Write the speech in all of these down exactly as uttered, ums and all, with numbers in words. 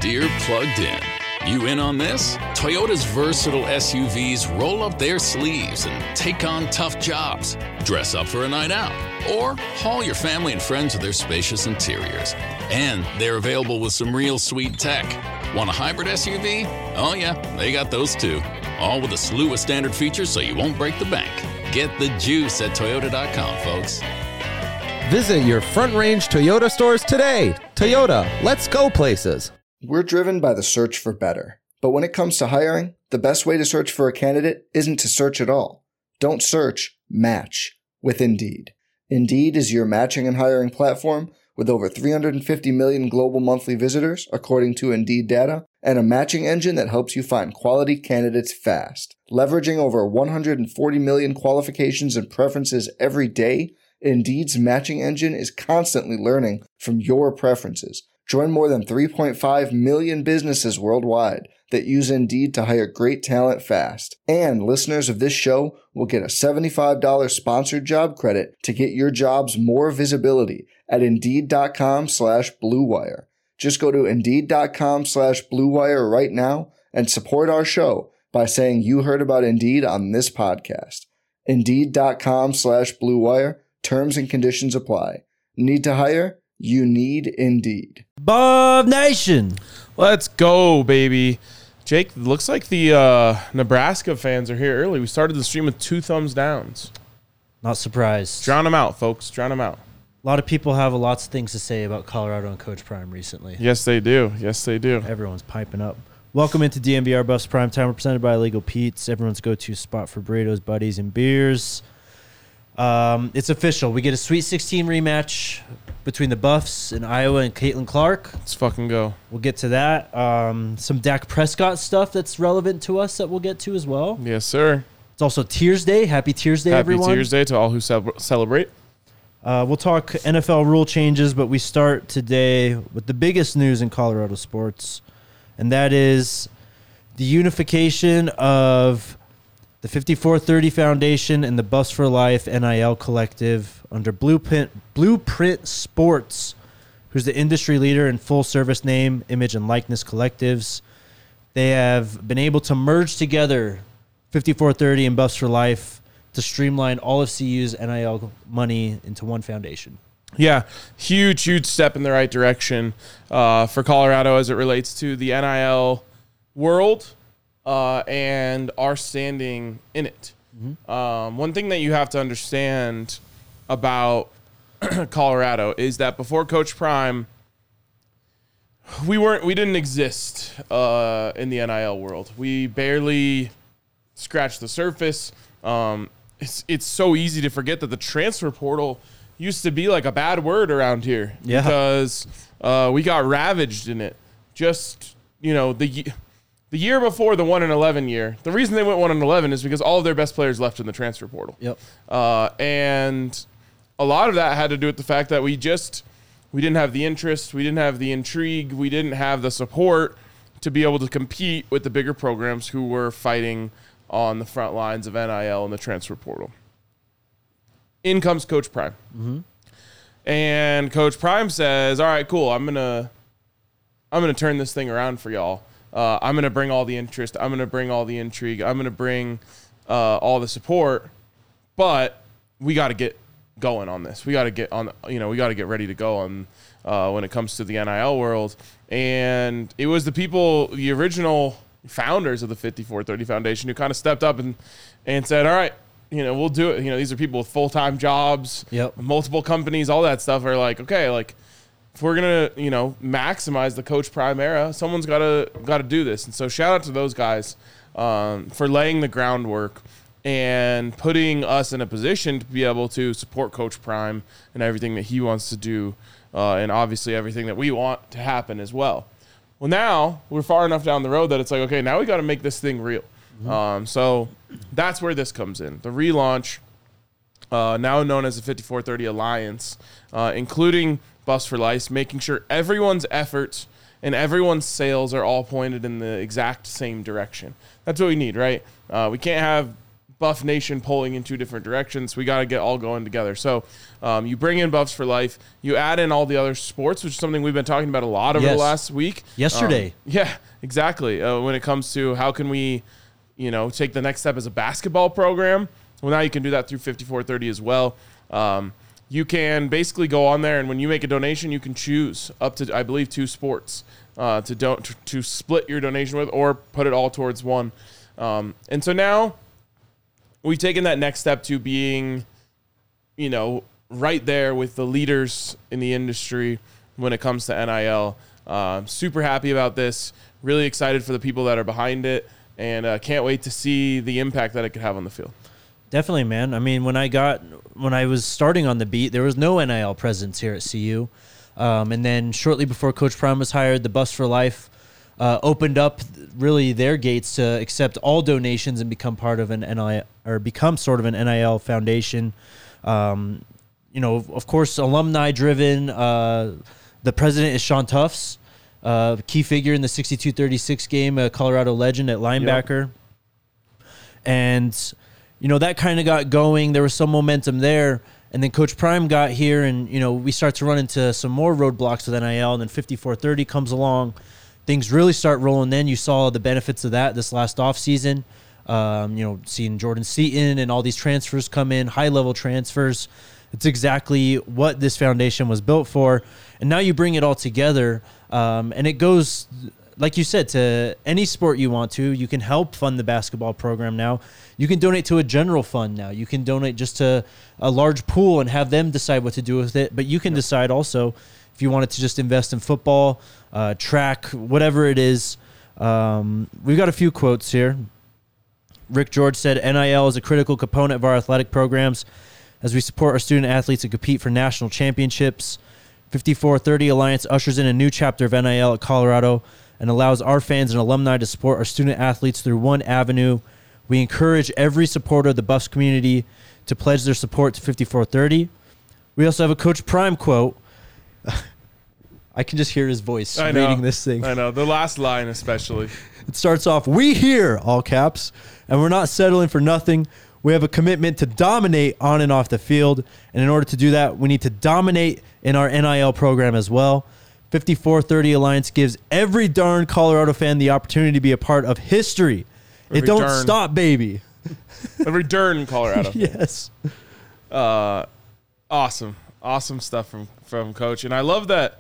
Deere Plugged In. You in on this? Toyota's versatile S U Vs roll up their sleeves and take on tough jobs. Dress up for a night out, or haul your family and friends with their spacious interiors. And they're available with some real sweet tech. Want a hybrid S U V? Oh yeah, they got those too. All with a slew of standard features so you won't break the bank. Get the juice at Toyota dot com, folks. Visit your Front Range Toyota stores today. Toyota, let's go places. We're driven by the search for better. But when it comes to hiring, the best way to search for a candidate isn't to search at all. Don't search, match with Indeed. Indeed is your matching and hiring platform with over three hundred fifty million global monthly visitors, according to Indeed data, and a matching engine that helps you find quality candidates fast. Leveraging over one hundred forty million qualifications and preferences every day, Indeed's matching engine is constantly learning from your preferences. Join more than three point five million businesses worldwide that use Indeed to hire great talent fast. And listeners of this show will get a seventy-five dollars sponsored job credit to get your jobs more visibility at Indeed.com slash Blue Wire. Just go to Indeed.com slash Blue Wire right now and support our show by saying you heard about Indeed on this podcast. Indeed.com slash Blue Wire. Terms and conditions apply. Need to hire? You need Indeed. Bob Nation. Let's go, baby. Jake, looks like the uh, Nebraska fans are here early. We started the stream with two thumbs downs. Not surprised. Drown them out, folks. Drown them out. A lot of people have lots of things to say about Colorado and Coach Prime recently. Yes, they do. Yes, they do. Everyone's piping up. Welcome into D M V R Buffs Prime Time. We're presented by Illegal Pete's, everyone's go-to spot for burritos, buddies, and beers. Um, it's official. We get a Sweet sixteen rematch between the Buffs and Iowa and Caitlin Clark. Let's fucking go. We'll get to that. Um, some Dak Prescott stuff that's relevant to us that we'll get to as well. Yes, sir. It's also Tears Day. Happy Tears Day, Happy everyone. Happy Tears Day to all who ce- celebrate. Uh, we'll talk N F L rule changes, but we start today with the biggest news in Colorado sports, and that is the unification of the fifty-four thirty Foundation and the Buffs for Life N I L Collective under Blueprint Blueprint Sports, who's the industry leader in full-service name, image, and likeness collectives. They have been able to merge together fifty-four thirty and Buffs for Life to streamline all of C U's N I L money into one foundation. Yeah, huge, huge step in the right direction uh, for Colorado as it relates to the N I L world. Uh, and our standing in it. Mm-hmm. Um, one thing that you have to understand about Colorado is that before Coach Prime, we weren't, we didn't exist uh, in the N I L world. We barely scratched the surface. Um, it's it's so easy to forget that the transfer portal used to be like a bad word around here yeah. because uh, we got ravaged in it. Just you know the. The year before the one and eleven year, the reason they went one and eleven is because all of their best players left in the transfer portal. Yep. Uh, and a lot of that had to do with the fact that we just we didn't have the interest, we didn't have the intrigue, we didn't have the support to be able to compete with the bigger programs who were fighting on the front lines of N I L and the transfer portal. In comes Coach Prime. Mm-hmm. And Coach Prime says, "All right, cool. I'm gonna I'm gonna turn this thing around for y'all. Uh, I'm going to bring all the interest. I'm going to bring all the intrigue. I'm going to bring uh, all the support, but we got to get going on this. We got to get on, you know, we got to get ready to go on uh, when it comes to the N I L world." And it was the people, the original founders of the fifty-four thirty Foundation who kind of stepped up and, and said, all right, you know, we'll do it. You know, these are people with full-time jobs, yep. multiple companies, all that stuff are like, okay, like, if we're gonna, you know, maximize the Coach Prime era, someone's gotta gotta do this. And so shout out to those guys um, for laying the groundwork and putting us in a position to be able to support Coach Prime and everything that he wants to do, uh, and obviously everything that we want to happen as well. Well, now we're far enough down the road that it's like, okay, now we got to make this thing real. Mm-hmm. Um, so that's where this comes in. The relaunch, uh, now known as the fifty-four thirty Alliance, uh, including Buffs for Life, making sure everyone's efforts and everyone's sales are all pointed in the exact same direction. That's what we need, right? Uh, we can't have Buff Nation pulling in two different directions. We got to get all going together. So um, you bring in Buffs for Life. You add in all the other sports, which is something we've been talking about a lot over Yes. the last week. Yesterday. Um, yeah, exactly. Uh, when it comes to how can we, you know, take the next step as a basketball program. Well, now you can do that through fifty-four thirty as well. Um, you can basically go on there, and when you make a donation, you can choose up to, I believe, two sports uh, to, do- to to split your donation with or put it all towards one. Um, and so now we've taken that next step to being, you know, right there with the leaders in the industry when it comes to N I L. Uh, super happy about this. Really excited for the people that are behind it, and uh, can't wait to see the impact that it could have on the field. Definitely, man. I mean, when I got when I was starting on the beat, there was no N I L presence here at C U, um, and then shortly before Coach Prime was hired, the Buffs for Life uh, opened up really their gates to accept all donations and become part of an N I L or become sort of an N I L foundation. Um, you know, of course, alumni driven. Uh, the president is Sean Tufts, uh, key figure in the sixty-two thirty-six game, a Colorado legend at linebacker, yep. and you know, that kind of got going. There was some momentum there. And then Coach Prime got here, and, you know, we start to run into some more roadblocks with N I L. And then fifty-four thirty comes along. Things really start rolling. Then you saw the benefits of that this last offseason. Um, you know, seeing Jordan Seaton and all these transfers come in, high-level transfers. It's exactly what this foundation was built for. And now you bring it all together, um, and it goes, like you said, to any sport you want to. You can help fund the basketball program now. You can donate to a general fund now. You can donate just to a large pool and have them decide what to do with it. But you can yep. decide also if you wanted to just invest in football, uh, track, whatever it is. Um, we've got a few quotes here. Rick George said, N I L is a critical component of our athletic programs as we support our student athletes and compete for national championships. fifty-four thirty Alliance ushers in a new chapter of N I L at Colorado and allows our fans and alumni to support our student athletes through one avenue. We encourage every supporter of the Buffs community to pledge their support to fifty-four thirty. We also have a Coach Prime quote. I can just hear his voice I reading know. this thing. I know. The last line especially. It starts off, we here, all caps, and we're not settling for nothing. We have a commitment to dominate on and off the field, and in order to do that, we need to dominate in our N I L program as well. fifty-four thirty Alliance gives every darn Colorado fan the opportunity to be a part of history. Every it don't darn. stop, baby. Every darn Colorado. Yes. Uh, awesome. Awesome stuff from, from Coach. And I love that.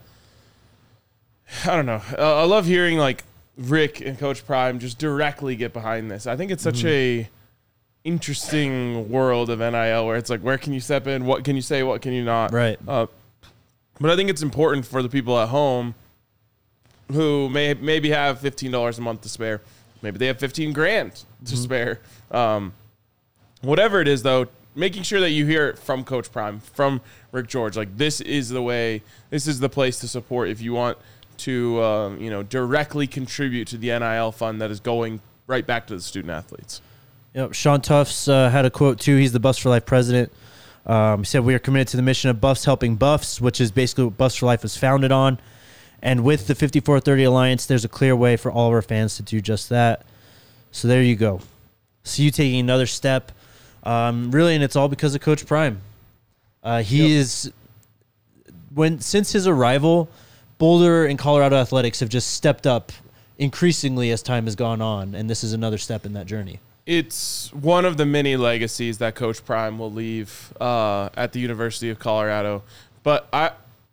I don't know. Uh, I love hearing like Rick and Coach Prime just directly get behind this. I think it's such mm-hmm. a interesting world of N I L where it's like, where can you step in? What can you say? What can you not? Right. Uh, but I think it's important for the people at home who may maybe have fifteen dollars a month to spare. Maybe they have fifteen grand to mm-hmm. spare. Um, whatever it is, though, making sure that you hear it from Coach Prime, from Rick George. Like, this is the way, this is the place to support if you want to, um, you know, directly contribute to the N I L fund that is going right back to the student athletes. Yep. Sean Tufts uh, had a quote, too. He's the Buffs for Life president. Um, he said, we are committed to the mission of Buffs helping Buffs, which is basically what Buffs for Life was founded on. And with the fifty-four thirty Alliance, there's a clear way for all of our fans to do just that. So there you go. See you taking another step. Um, really, and it's all because of Coach Prime. Uh, he yep. is, when since his arrival, Boulder and Colorado athletics have just stepped up increasingly as time has gone on, and this is another step in that journey. It's one of the many legacies that Coach Prime will leave uh, at the University of Colorado. But I,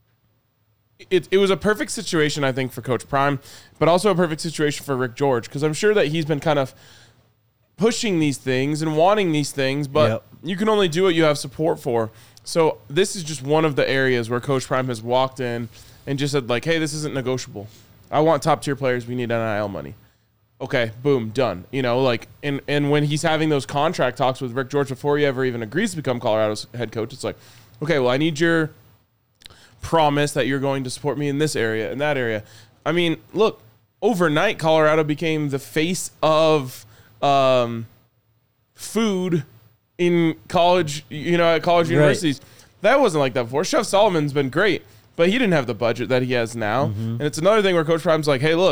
it it was a perfect situation, I think, for Coach Prime, but also a perfect situation for Rick George, because I'm sure that he's been kind of pushing these things and wanting these things, but yep. you can only do what you have support for. So this is just one of the areas where Coach Prime has walked in and just said, like, hey, this isn't negotiable. I want top-tier players. We need N I L money. Okay, boom, done. You know, like, and, and when he's having those contract talks with Rick George before he ever even agrees to become Colorado's head coach, it's like, okay, well, I need your promise that you're going to support me in this area and that area. I mean, look, overnight, Colorado became the face of um, food in college, you know, at college universities. Right. That wasn't like that before. Chef Solomon's been great, but he didn't have the budget that he has now. Mm-hmm. And it's another thing where Coach Prime's like, hey, look,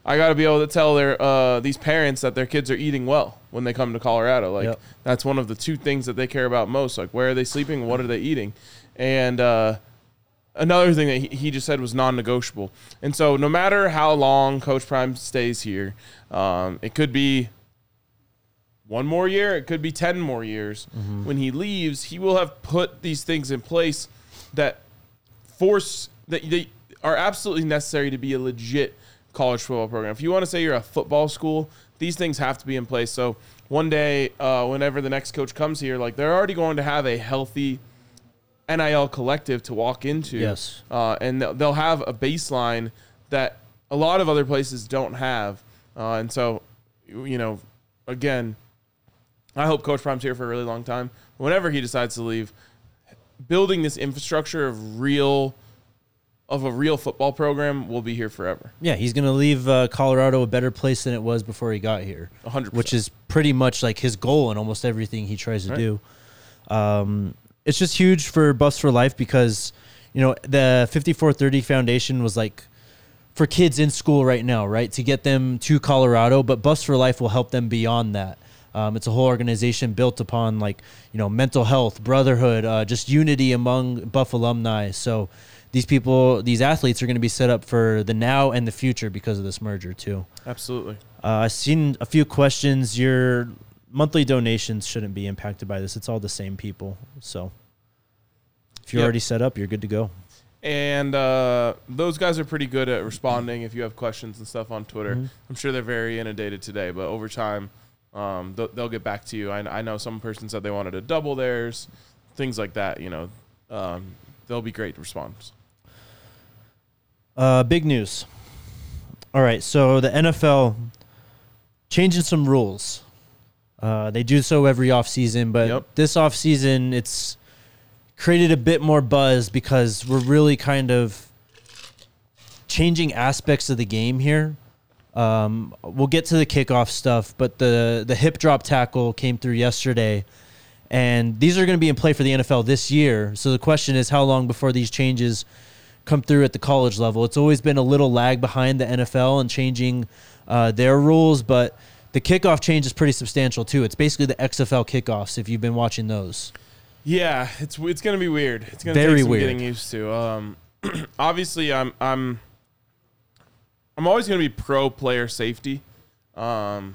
I got to be able to tell their uh, these parents that their kids are eating well when they come to Colorado. Like Yep. that's one of the two things that they care about most. Like where are they sleeping? What are they eating? And uh, another thing that he, he just said was non-negotiable. And so no matter how long Coach Prime stays here, um, it could be one more year, it could be ten more years. Mm-hmm. When he leaves, he will have put these things in place that force that they are absolutely necessary to be a legit college football program. If you want to say you're a football school, these things have to be in place. So one day, uh, whenever the next coach comes here, like they're already going to have a healthy N I L collective to walk into. Yes. Uh, and they'll, they'll have a baseline that a lot of other places don't have. Uh, and so, you know, again, I hope Coach Prime's here for a really long time. Whenever he decides to leave, building this infrastructure of real of a real football program will be here forever. Yeah, he's going to leave uh, Colorado a better place than it was before he got here. one hundred percent. Which is pretty much like his goal in almost everything he tries to Right. do. Um, it's just huge for Buffs for Life because, you know, the fifty-four thirty Foundation was like for kids in school right now, right? To get them to Colorado, but Buffs for Life will help them beyond that. Um, it's a whole organization built upon like, you know, mental health, brotherhood, uh, just unity among Buff alumni. So these people, these athletes are going to be set up for the now and the future because of this merger too. Absolutely. Uh, I've seen a few questions. Your monthly donations shouldn't be impacted by this. It's all the same people. So if you're Yep. already set up, you're good to go. And uh, those guys are pretty good at responding if you have questions and stuff on Twitter. Mm-hmm. I'm sure they're very inundated today, but over time, um, they'll, they'll get back to you. I, I know some person said they wanted to double theirs, things like that. You know, um, they'll be great response. Uh, big news. All right, so the N F L changing some rules. Uh, they do so every offseason, but Yep. this offseason it's created a bit more buzz because we're really kind of changing aspects of the game here. Um, we'll get to the kickoff stuff, but the, the hip drop tackle came through yesterday, and these are going to be in play for the N F L this year. So the question is how long before these changes come through at the college level. It's always been a little lag behind the N F L and changing uh, their rules, but the kickoff change is pretty substantial too. It's basically the X F L kickoffs if you've been watching those. Yeah, it's it's gonna be weird. It's gonna Very take some weird. getting used to. Um, obviously, I'm I'm I'm always gonna be pro player safety, um,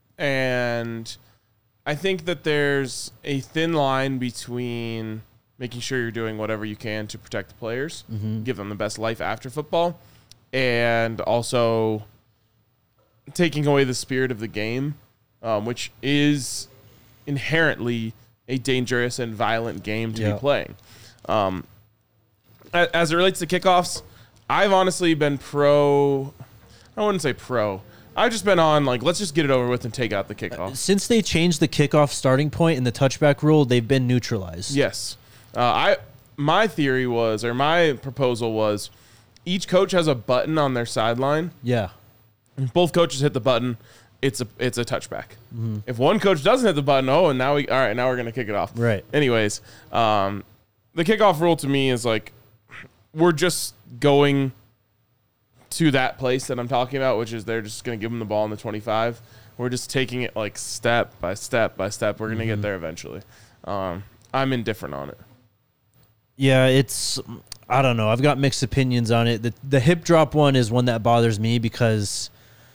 and I think that there's a thin line between making sure you're doing whatever you can to protect the players, Mm-hmm. give them the best life after football, and also taking away the spirit of the game, um, which is inherently a dangerous and violent game to Yeah. be playing. Um, a- as it relates to kickoffs, I've honestly been pro. I wouldn't say pro. I've just been on like, let's just get it over with and take out the kickoff. Since they changed the kickoff starting point and the touchback rule, they've been neutralized. Yes. Uh, I my theory was, or my proposal was, each coach has a button on their sideline. Yeah. If both coaches hit the button, it's a it's a touchback. If one coach doesn't hit the button, oh, and now we all right, now we're gonna kick it off. Right. Anyways, um, the kickoff rule to me is like we're just going to that place that I'm talking about, which is they're just gonna give them the ball in the twenty-five. We're just taking it like step by step by step. We're gonna get there eventually. Um, I'm indifferent on it. Yeah, it's I don't know. I've got mixed opinions on it. The the hip drop one is one that bothers me because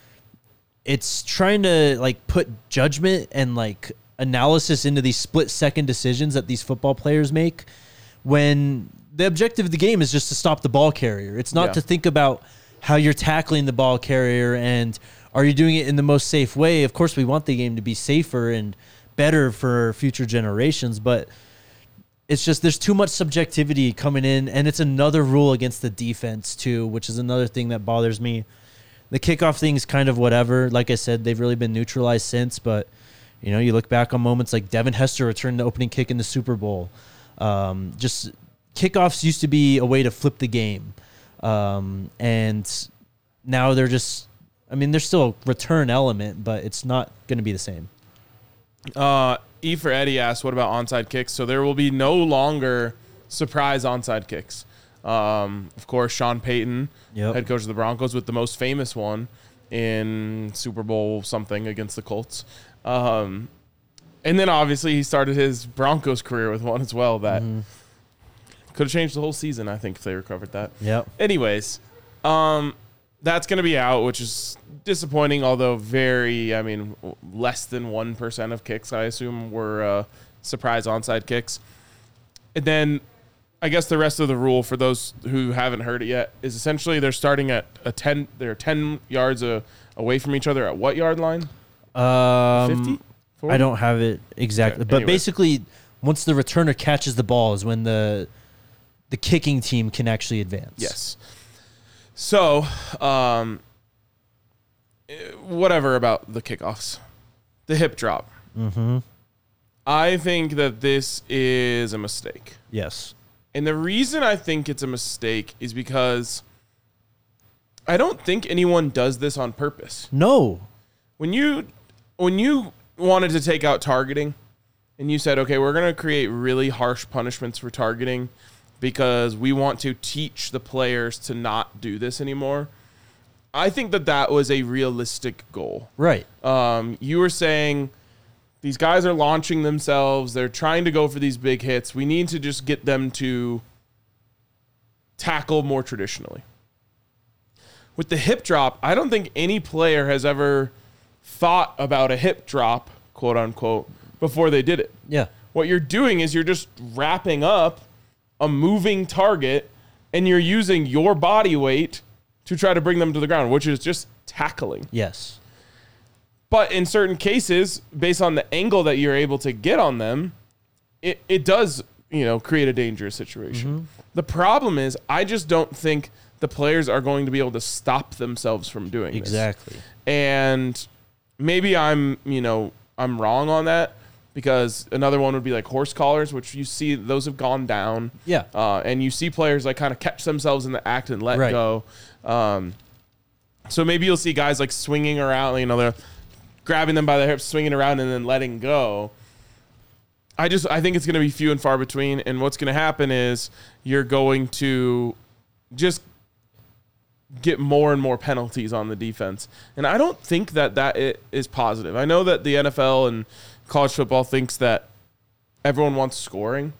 it's trying to like put judgment and like analysis into these split second decisions that these football players make when the objective of the game is just to stop the ball carrier. It's not Yeah. to think about how you're tackling the ball carrier and are you doing it in the most safe way. Of course, we want the game to be safer and better for future generations, but it's just there's too much subjectivity coming in, and it's another rule against the defense too, which is another thing that bothers me. The kickoff thing's kind of whatever. Like I said, they've really been neutralized since, but you know, you look back on moments like Devin Hester returned the opening kick in the Super Bowl. Um, just kickoffs used to be a way to flip the game, um, and now they're just. I mean, there's still a return element, but it's not going to be the same. Uh, E for Eddie asked, what about onside kicks? So there will be no longer surprise onside kicks. Um, of course, Sean Payton, Yep. head coach of the Broncos, with the most famous one in Super Bowl something against the Colts. Um, and then obviously he started his Broncos career with one as well that mm-hmm. could have changed the whole season, I think, if they recovered that. Yep. Anyways, um, that's going to be out, which is disappointing, although very, I mean, less than one percent of kicks, I assume, were uh, surprise onside kicks. And then I guess the rest of the rule, for those who haven't heard it yet, is essentially they're starting at a ten, they're ten yards a, away from each other at what yard line? Um, fifty? I don't have it exactly. Okay, but anyways. Basically, once the returner catches the ball is when the the kicking team can actually advance. Yes. So, um, whatever about the kickoffs. The hip drop. Mm-hmm. I think that this is a mistake. Yes. And the reason I think it's a mistake is because I don't think anyone does this on purpose. No. When you when you wanted to take out targeting and you said, okay, we're going to create really harsh punishments for targeting because we want to teach the players to not do this anymore, I think that that was a realistic goal. Right. Um, you were saying these guys are launching themselves. They're trying to go for these big hits. We need to just get them to tackle more traditionally. With the hip drop, I don't think any player has ever thought about a hip drop, quote unquote, before they did it. Yeah. What you're doing is you're just wrapping up a moving target and you're using your body weight to try to bring them to the ground, which is just tackling. Yes. But in certain cases, based on the angle that you're able to get on them, it, it does, you know, create a dangerous situation. Mm-hmm. The problem is I just don't think the players are going to be able to stop themselves from doing exactly. this. And maybe I'm, you know, I'm wrong on that, because another one would be like horse collars, which you see those have gone down. Yeah. Uh, and you see players like kind of catch themselves in the act and let right. go. Um, so maybe you'll see guys like swinging around, you know, they're grabbing them by the hips, swinging around, and then letting go. I just, I think it's going to be few and far between. And what's going to happen is you're going to just get more and more penalties on the defense. And I don't think that that is positive. I know that the N F L and college football thinks that everyone wants scoring,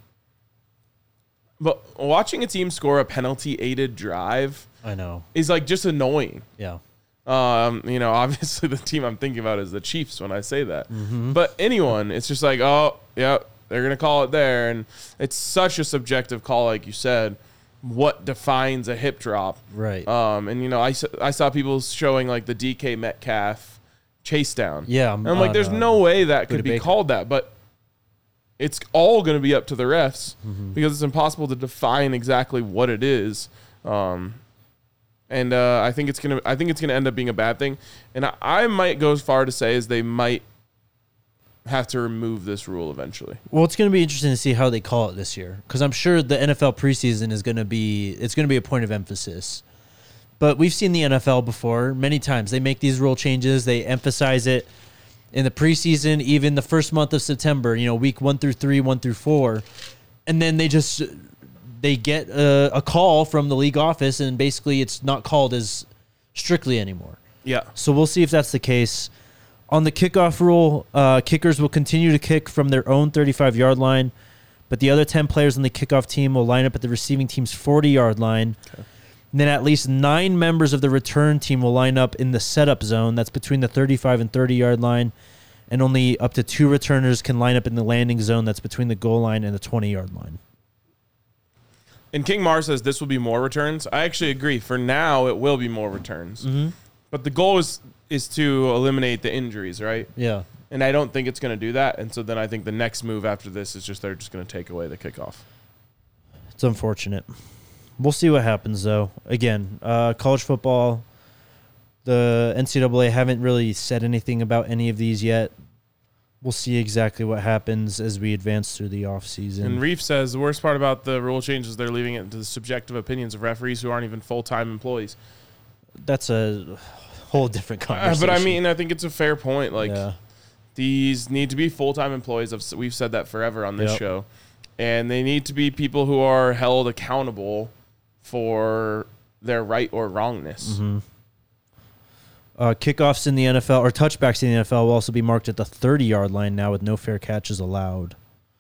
but watching a team score a penalty-aided drive, I know, is like just annoying. Yeah. Um, you know, obviously the team I'm thinking about is the Chiefs when I say that. Mm-hmm. But anyone, it's just like, oh, yeah, they're going to call it there. And it's such a subjective call, like you said, what defines a hip drop. Right. Um, and, you know, I, I saw people showing like the D K Metcalf chase down. Yeah. And I'm like, there's no, no way that could be Baker. called that. But it's all going to be up to the refs mm-hmm. because it's impossible to define exactly what it is. Um, and uh, I think it's gonna. I think it's gonna end up being a bad thing. And I, I might go as far to say as they might have to remove this rule eventually. Well, it's going to be interesting to see how they call it this year, because I'm sure the N F L preseason is going to be. It's going to be a point of emphasis. But we've seen the N F L before many times. They make these rule changes. They emphasize it in the preseason, even the first month of September. You know, week one through three, one through four, and then they just. They get a, a call from the league office, and basically it's not called as strictly anymore. Yeah. So we'll see if that's the case. On the kickoff rule, uh, kickers will continue to kick from their own thirty-five-yard line, but the other ten players on the kickoff team will line up at the receiving team's forty-yard line. Okay. And then at least nine members of the return team will line up in the setup zone. That's between the thirty-five and thirty-yard line. And only up to two returners can line up in the landing zone. That's between the goal line and the twenty-yard line. And King Mar says this will be more returns. I actually agree. For now, it will be more returns. Mm-hmm. But the goal is is to eliminate the injuries, right? Yeah. And I don't think it's going to do that. And so then I think the next move after this is just they're just going to take away the kickoff. It's unfortunate. We'll see what happens, though. Again, uh, college football, the N C double A haven't really said anything about any of these yet. We'll see exactly what happens as we advance through the offseason. And Reef says the worst part about the rule change is they're leaving it to the subjective opinions of referees who aren't even full-time employees. That's a whole different conversation. Uh, but I mean, I think it's a fair point. Like, yeah. These need to be full-time employees. We've said that forever on this yep. show. And they need to be people who are held accountable for their right or wrongness. Mm-hmm. Uh, kickoffs in the N F L or touchbacks in the N F L will also be marked at the thirty-yard line now with no fair catches allowed.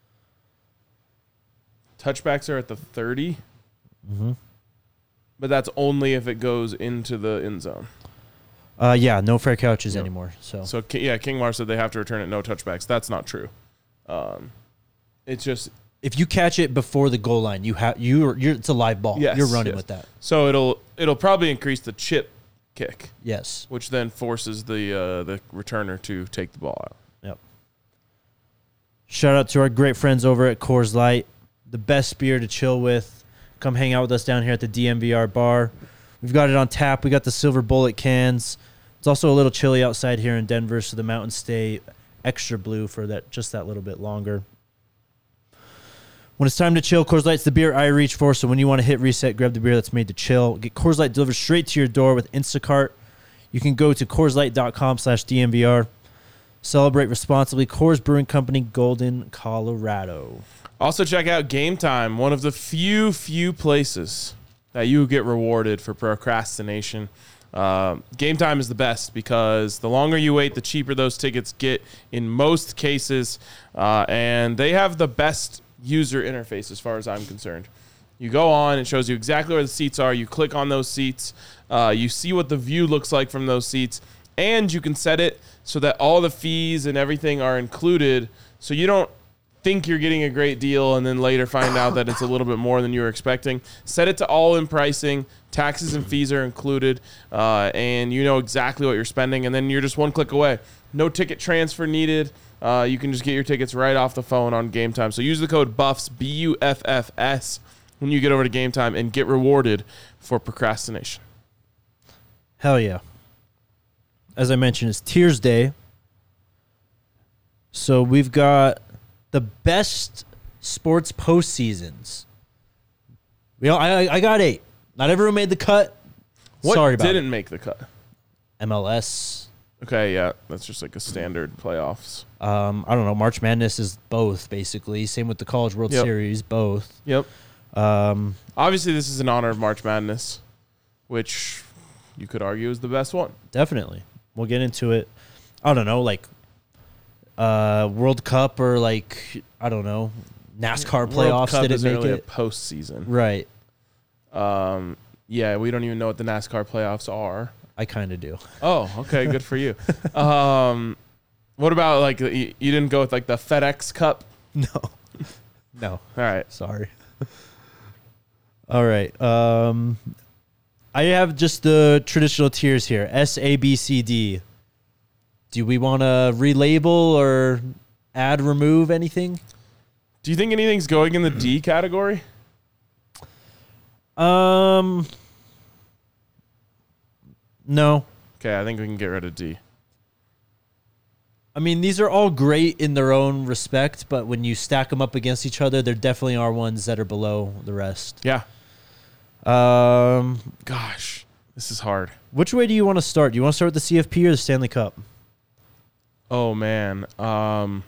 Touchbacks are at the thirty, Mm-hmm. but that's only if it goes into the end zone. Uh, yeah, no fair catches Yep. anymore. So, So, Ki- yeah, Kingmar said they have to return it, no touchbacks. That's not true. Um, it's just, if you catch it before the goal line, you have you you're it's a live ball. Yes, you're running yes. with that. so it'll it'll probably increase the chip kick, Yes. which then forces the uh, the returner to take the ball out. Yep. Shout out to our great friends over at Coors Light, the best beer to chill with. Come hang out with us down here at the D M V R bar. We've got it on tap. We got the silver bullet cans. It's also a little chilly outside here in Denver, so the mountains stay extra blue for that just that little bit longer. When it's time to chill, Coors Light's the beer I reach for, so when you want to hit reset, grab the beer that's made to chill. Get Coors Light delivered straight to your door with Instacart. You can go to CoorsLight.com slash DMVR. Celebrate responsibly. Coors Brewing Company, Golden, Colorado. Also, check out Game Time, one of the few, few places that you get rewarded for procrastination. Uh, Game Time is the best because the longer you wait, the cheaper those tickets get in most cases. Uh, and they have the best user interface as far as I'm concerned. You go on, it shows you exactly where the seats are. You click on those seats. Uh, you see what the view looks like from those seats. And you can set it so that all the fees and everything are included, so you don't think you're getting a great deal and then later find out that it's a little bit more than you were expecting. Set it to all in pricing. Taxes and fees are included, uh, and you know exactly what you're spending, and then you're just one click away. No ticket transfer needed. Uh, you can just get your tickets right off the phone on Game Time. So use the code BUFFS, B U F F S, when you get over to Game Time and get rewarded for procrastination. Hell yeah. As I mentioned, it's Tears Day. So we've got the best sports postseasons. You know, I I got eight. Not everyone made the cut. What Sorry about didn't it. make the cut? M L S. Okay, yeah, that's just like a standard playoffs. Um, I don't know. March Madness is both, basically. Same with the College World Yep. Series, both. Yep. Um, Obviously, this is in honor of March Madness, which you could argue is the best one. definitely. We'll get into it. I don't know, like uh, World Cup or like, I don't know, NASCAR playoffs. World Cup Did it isn't make really it? a postseason. Right. Um, yeah, we don't even know what the NASCAR playoffs are. I kind of do. Oh, okay, good for you. Um, what about like you, you didn't go with like the FedEx Cup? No. No. All right. Sorry. All right. Um, I have just the traditional tiers here. S, A, B, C, D. Do we want to relabel or add, remove anything? Do you think anything's going in the D category? Um, no. Okay, I think we can get rid of D. I mean, these are all great in their own respect, but when you stack them up against each other, there definitely are ones that are below the rest. Yeah. Um, Gosh, this is hard. which way do you want to start? Do you want to start with the C F P or the Stanley Cup? Oh man. Um,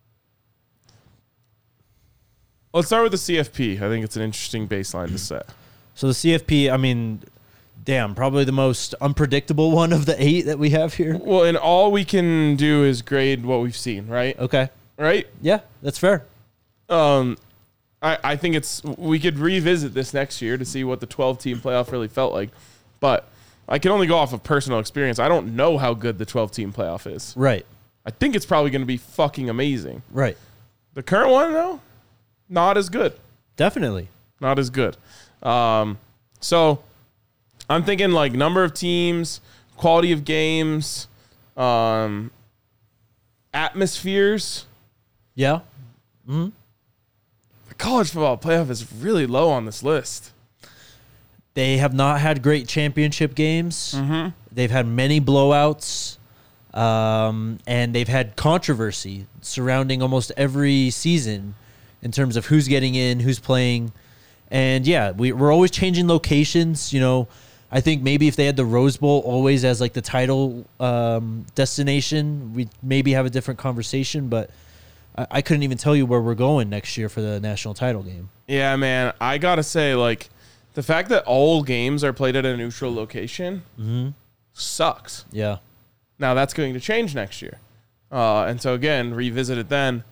let's start with the C F P. I think it's an interesting baseline to set. So the C F P, I mean, damn, probably the most unpredictable one of the eight that we have here. Well, and all we can do is grade what we've seen, right? Okay. Right? Yeah, that's fair. Um, I, I think it's we could revisit this next year to see what the twelve-team playoff really felt like. But I can only go off of personal experience. I don't know how good the twelve-team playoff is. Right. I think it's probably going to be fucking amazing. Right. The current one, though, not as good. Definitely. Not as good. Um, so I'm thinking like number of teams, quality of games, um, atmospheres. Yeah. The college football playoff is really low on this list. They have not had great championship games. Mm-hmm. They've had many blowouts. Um, and they've had controversy surrounding almost every season in terms of who's getting in, who's playing. And yeah, we, we're always changing locations. You know, I think maybe if they had the Rose Bowl always as like the title um, destination, we'd maybe have a different conversation. But I, I couldn't even tell you where we're going next year for the national title game. Yeah, man. I got to say, like, the fact that all games are played at a neutral location, Mm-hmm. sucks. Yeah. Now that's going to change next year. Uh, and so again, revisit it then.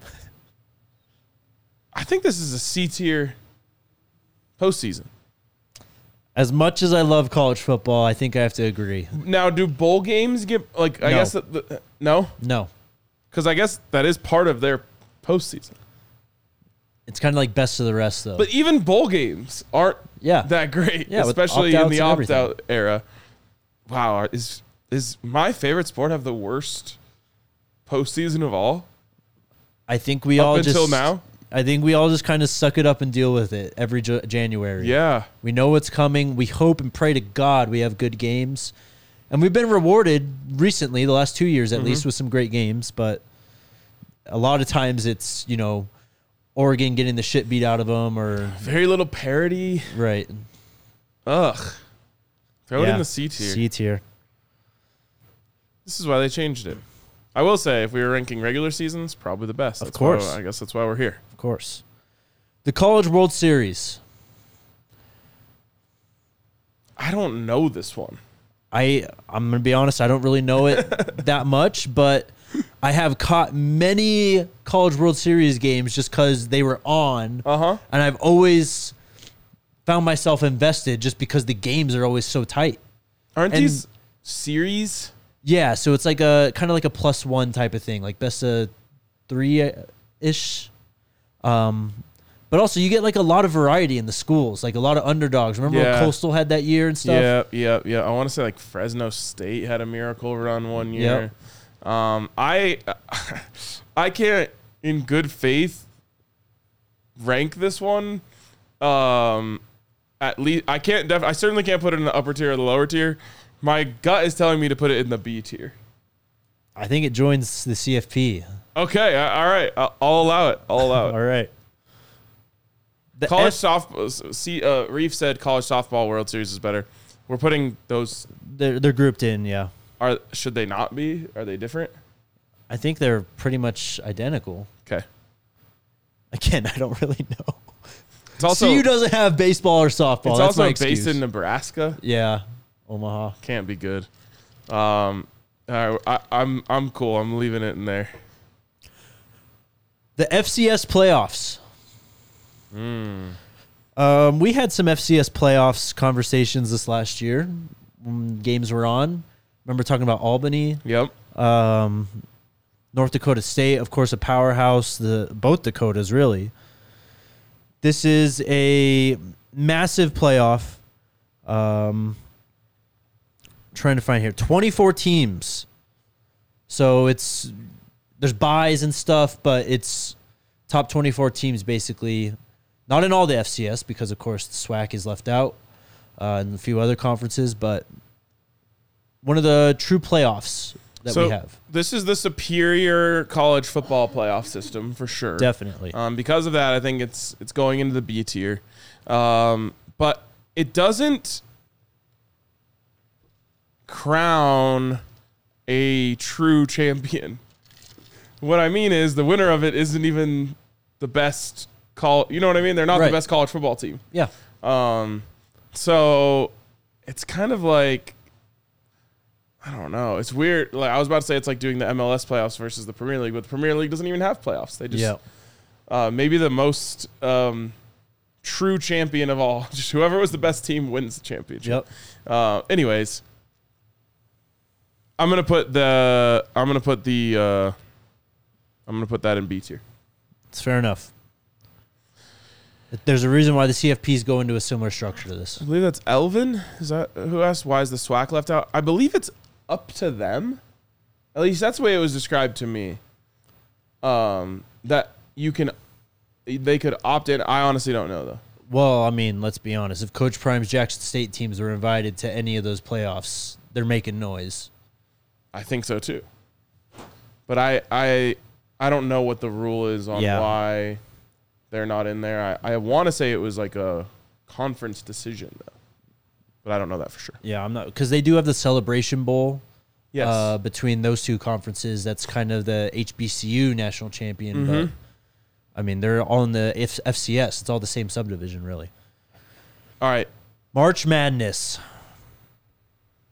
I think this is a C tier postseason. As much as I love college football, I think I have to agree. Now, do bowl games get like? I No. guess that the, no, No. because I guess that is part of their postseason. It's kind of like best of the rest, though. But even bowl games aren't yeah. that great, Yeah, with especially in opt-outs the and everything. opt-out era. Wow, is is my favorite sport have the worst postseason of all? I think we Up all until just now? I think we all just kind of suck it up and deal with it every J- January. Yeah. We know what's coming. We hope and pray to God we have good games. And we've been rewarded recently, the last two years at Mm-hmm. least, with some great games. But a lot of times it's, you know, Oregon getting the shit beat out of them or, Very little parity. right. Ugh. Throw it Yeah. in the C tier. C tier. This is why they changed it. I will say, if we were ranking regular seasons, probably the best. Of That's course. Why, I guess that's why we're here. Of course. The College World Series. I don't know this one. I I'm gonna be honest, I don't really know it that much, but I have caught many College World Series games just because they were on, Uh-huh. and I've always found myself invested just because the games are always so tight. Aren't And- these series? Yeah, so it's like a kind of like a plus one type of thing, like best of three ish. Um, but also you get like a lot of variety in the schools, like a lot of underdogs. Remember Yeah. when Coastal had that year and stuff? Yeah, yeah, yeah. I want to say like Fresno State had a miracle run one year. Um, I I can't in good faith rank this one. Um, at least I can't. Def- I certainly can't put it in the upper tier or the lower tier. My gut is telling me to put it in the B tier. I think it joins the C F P. Okay, uh, all right. I'll, I'll allow it. I'll allow it. All right. The College F- softball. See, uh, Reef said college softball World Series is better. We're putting those. they're they're grouped in, yeah. Are should they not be? Are they different? I think they're pretty much identical. Okay. Again, I don't really know. It's also C U doesn't have baseball or softball. it's That's also my based excuse. in Nebraska. Yeah, Omaha. Can't be good. Um, all right, I, I'm I'm cool. I'm leaving it in there. The F C S playoffs. Um, we had some F C S playoffs conversations this last year when games were on. Remember talking about Albany, Yep. um, North Dakota State, of course, a powerhouse. The both Dakotas, really. This is a massive playoff. Um, trying to find here twenty-four teams. So it's there's buys and stuff, but it's top twenty-four teams basically. Not in all the F C S because, of course, the SWAC is left out uh, and a few other conferences, but one of the true playoffs that so we have. This is the superior college football playoff system for sure. Definitely. Um, because of that, I think it's it's going into the B tier, um, but it doesn't crown a true champion. What I mean is the winner of it isn't even the best call. You know what I mean? They're not Right. the best college football team. Yeah. Um, so it's kind of like, I don't know. It's weird. Like I was about to say, it's like doing the M L S playoffs versus the Premier League, but the Premier League doesn't even have playoffs. They just, Yeah. uh, maybe the most um, true champion of all, just whoever was the best team wins the championship. Yep. Uh, anyways, I'm gonna put the I'm gonna put the uh, I'm gonna put that in B tier. It's fair enough. There's a reason why the C F Ps go into a similar structure to this. I believe that's Elvin. Is that who asked why is the SWAC left out? I believe it's up to them. At least that's the way it was described to me. Um, that you can, they could opt in. I honestly don't know though. Well, I mean, let's be honest. If Coach Prime's Jackson State teams were invited to any of those playoffs, they're making noise. I think so too. But I I I don't know what the rule is on Yeah. why they're not in there. I, I want to say it was like a conference decision though, but I don't know that for sure. Yeah, I'm not because they do have the Celebration Bowl. Yes. Uh, between those two conferences, that's kind of the H B C U national champion. Mm-hmm. But I mean, they're all in the F- FCS. It's all the same subdivision, really. All right. March Madness.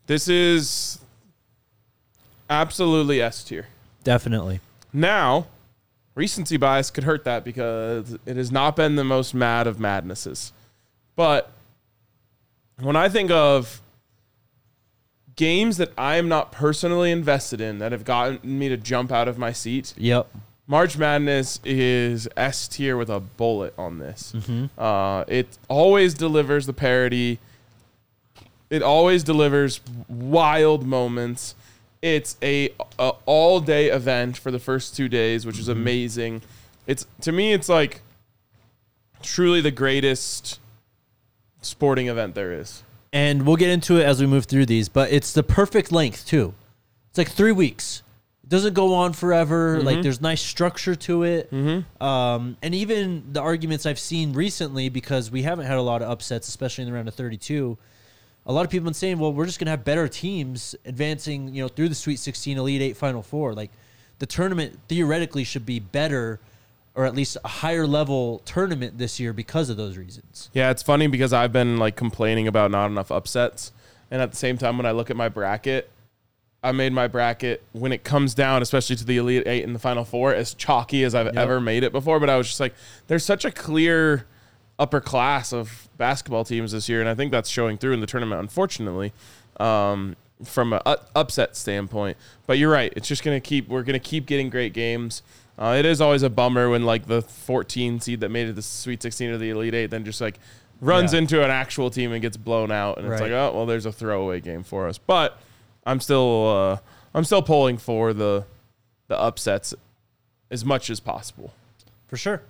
This is absolutely S tier. Definitely. Now, recency bias could hurt that because it has not been the most mad of madnesses. But when I think of games that I am not personally invested in that have gotten me to jump out of my seat, Yep. March Madness is S tier with a bullet on this. Mm-hmm. Uh, it always delivers the parody. It always delivers wild moments. It's a, a all day event for the first two days, which is amazing. It's to me, it's like truly the greatest sporting event there is. And we'll get into it as we move through these, but it's the perfect length too. It's like three weeks. It doesn't go on forever. Mm-hmm. Like there's nice structure to it. Mm-hmm. Um, and even the arguments I've seen recently, because we haven't had a lot of upsets, especially in the round of thirty-two. A lot of people have been saying, well, we're just going to have better teams advancing, you know, through the Sweet sixteen, Elite Eight, Final Four. Like the tournament theoretically should be better, or at least a higher level tournament this year because of those reasons. Yeah, it's funny because I've been like complaining about not enough upsets. And at the same time, when I look at my bracket, I made my bracket when it comes down, especially to the Elite Eight and the Final Four, as chalky as I've Yep. ever made it before. But I was just like, there's such a clear upper class of basketball teams this year. And I think that's showing through in the tournament, unfortunately, um, from an upset standpoint. But you're right. It's just going to keep, we're going to keep getting great games. Uh, it is always a bummer when like the fourteen seed that made it the Sweet sixteen or the Elite Eight then just like runs Yeah. into an actual team and gets blown out. And it's Right. like, oh, well, there's a throwaway game for us. But I'm still uh, I'm still pulling for the the upsets as much as possible. For sure.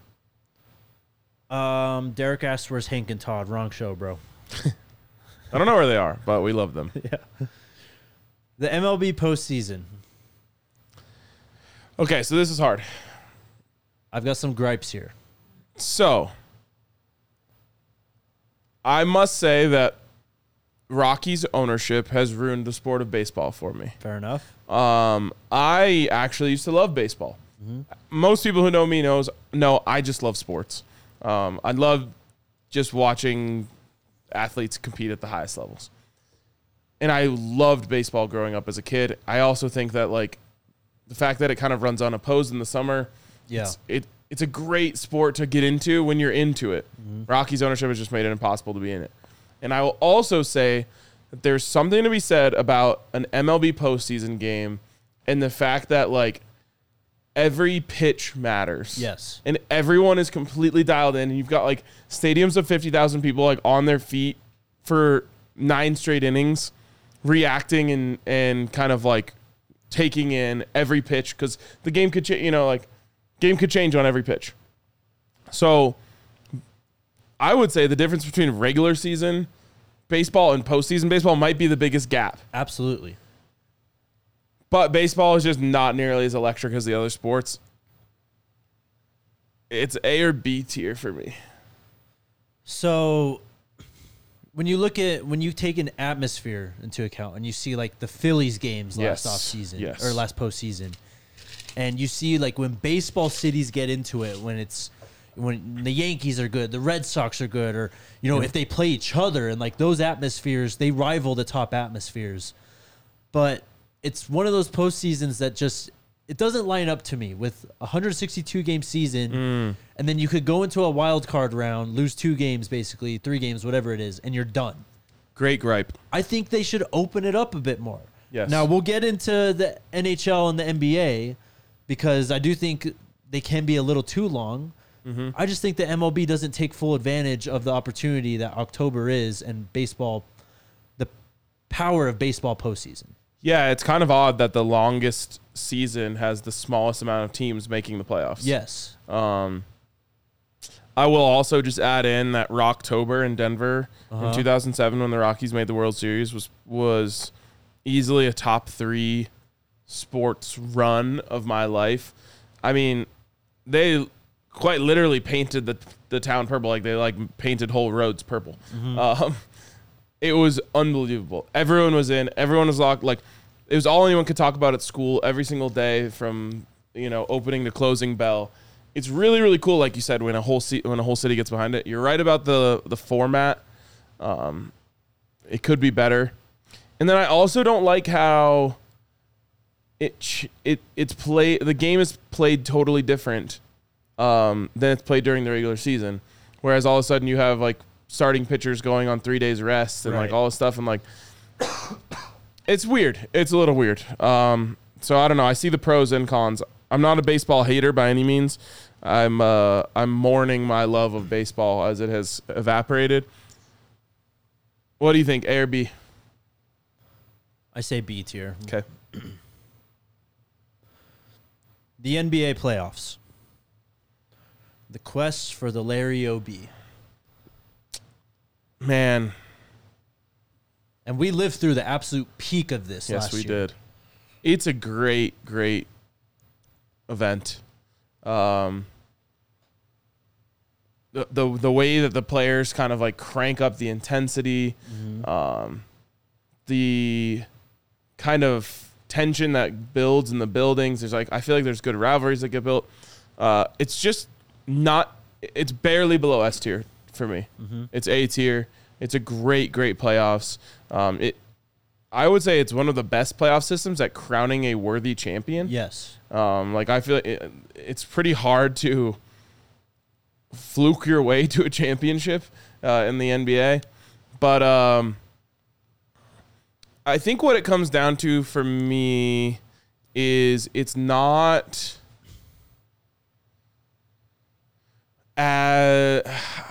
Um, Derek asked, where's Hank and Todd? Wrong show, bro. I don't know where they are, but we love them. The M L B postseason. Okay, so this is hard. I've got some gripes here. So I must say that Rockies ownership has ruined the sport of baseball for me. Fair enough. Um, I actually used to love baseball. Mm-hmm. Most people who know me knows no, I just love sports. Um, I love just watching athletes compete at the highest levels. And I loved baseball growing up as a kid. I also think that like the fact that it kind of runs unopposed in the summer, Yeah. it's, it it's a great sport to get into when you're into it. Mm-hmm. Rockies ownership has just made it impossible to be in it. And I will also say that there's something to be said about an M L B postseason game and the fact that like every pitch matters. Yes. And everyone is completely dialed in. And you've got like stadiums of fifty thousand people like on their feet for nine straight innings, reacting and, and kind of like taking in every pitch because the game could, ch- you know, like game could change on every pitch. So I would say the difference between regular season baseball and postseason baseball might be the biggest gap. Absolutely. But baseball is just not nearly as electric as the other sports. It's A or B tier for me. So when you look at, when you take an atmosphere into account and you see like the Phillies games last Yes. off season Yes. or last postseason, and you see like when baseball cities get into it, when it's, when the Yankees are good, the Red Sox are good, or, you know, if they play each other and like those atmospheres, they rival the top atmospheres. But it's one of those postseasons that just, it doesn't line up to me with a one hundred sixty-two game season. Mm. And then you could go into a wild card round, lose two games, basically three games, whatever it is, and you're done. Great gripe. I think they should open it up a bit more. Yes. Now we'll get into the N H L and the N B A because I do think they can be a little too long. Mm-hmm. I just think the M L B doesn't take full advantage of the opportunity that October is and baseball, the power of baseball postseason. Yeah, it's kind of odd that the longest season has the smallest amount of teams making the playoffs. Yes. Um, I will also just add in that Rocktober in Denver Uh-huh. in two thousand seven when the Rockies made the World Series was was easily a top three sports run of my life. I mean, they quite literally painted the the town purple, like they like painted whole roads purple. Mm-hmm. Um, it was unbelievable. Everyone was in. Everyone was locked. Like it was all anyone could talk about at school every single day from you know opening to closing bell. It's really really cool, like you said, when a whole ci- when a whole city gets behind it. You're right about the the format. Um, it could be better. And then I also don't like how it it it's play the game is played totally different um, than it's played during the regular season. Whereas all of a sudden you have like starting pitchers going on three days rest and Right. like all this stuff and like it's weird. It's a little weird. Um, so I don't know. I see the pros and cons. I'm not a baseball hater by any means. I'm uh, I'm mourning my love of baseball as it has evaporated. What do you think, A or B? I say B tier. Okay. The N B A playoffs. The quest for the Larry O B. Man. And we lived through the absolute peak of this Yes, last we year. did. It's a great, great event. Um, the, the the way that the players kind of like crank up the intensity, Mm-hmm. um, the kind of tension that builds in the buildings. There's like I feel like there's good rivalries that get built. Uh, it's just not. It's barely below S tier for me. Mm-hmm. It's A tier. It's a great, great playoffs. Um, it, I would say it's one of the best playoff systems at crowning a worthy champion. Yes. Um, like I feel it, it's pretty hard to fluke your way to a championship uh, in the N B A, but um, I think what it comes down to for me is it's not. Uh,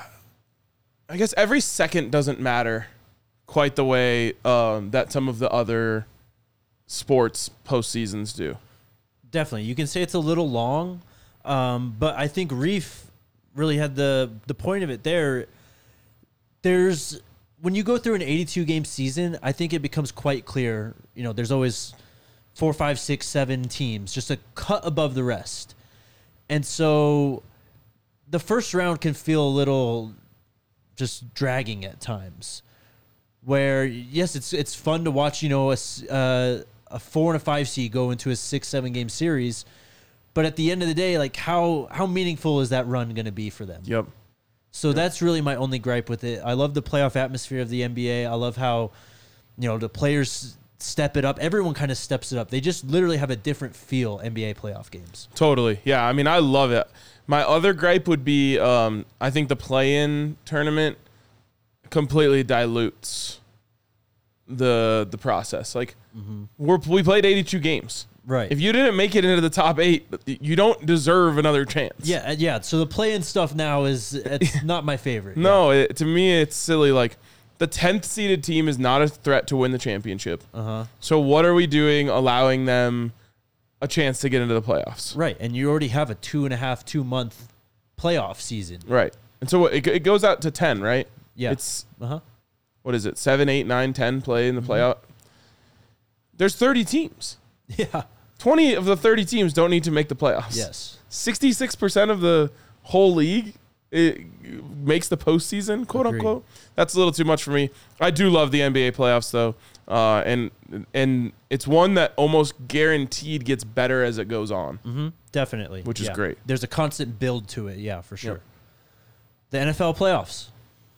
I guess every second doesn't matter quite the way um, that some of the other sports postseasons do. Definitely. You can say it's a little long, um, but I think Reef really had the the point of it there. There's when you go through an eighty-two game season, I think it becomes quite clear, you know, there's always four, five, six, seven teams, just a cut above the rest. And so the first round can feel a little just dragging at times. Where yes, it's it's fun to watch, you know, a, uh, a four and a five seed go into a six, seven game series, but at the end of the day, like how how meaningful is that run going to be for them? Yep. So that's really my only gripe with it. I love the playoff atmosphere of the N B A. I love how, you know, the players step it up. Everyone kind of steps it up. They just literally have a different feel. N B A playoff games. Totally. Yeah. I mean, I love it. My other gripe would be, um, I think the play-in tournament completely dilutes the the process. Like Mm-hmm. we're, we played eighty-two games. Right. If you didn't make it into the top eight, you don't deserve another chance. Yeah, uh, yeah. So the play-in stuff now is it's not my favorite. No, it, to me, it's silly. Like the tenth seeded team is not a threat to win the championship. Uh huh. So what are we doing allowing them a chance to get into the playoffs? Right, and you already have a two and a half, two month playoff season. Right. And so it, it goes out to ten, right? Yeah. It's, Uh huh. what is it, seven, eight, nine, ten play in the playoff? There's thirty teams. Yeah. twenty of the thirty teams don't need to make the playoffs. Yes. sixty-six percent of the whole league it makes the postseason, quote Agreed. unquote. That's a little too much for me. I do love the N B A playoffs, though. Uh, and and it's one that almost guaranteed gets better as it goes on. Mm-hmm. Definitely. Which is Yeah. great. There's a constant build to it. Yeah, for sure. Yep. The N F L playoffs.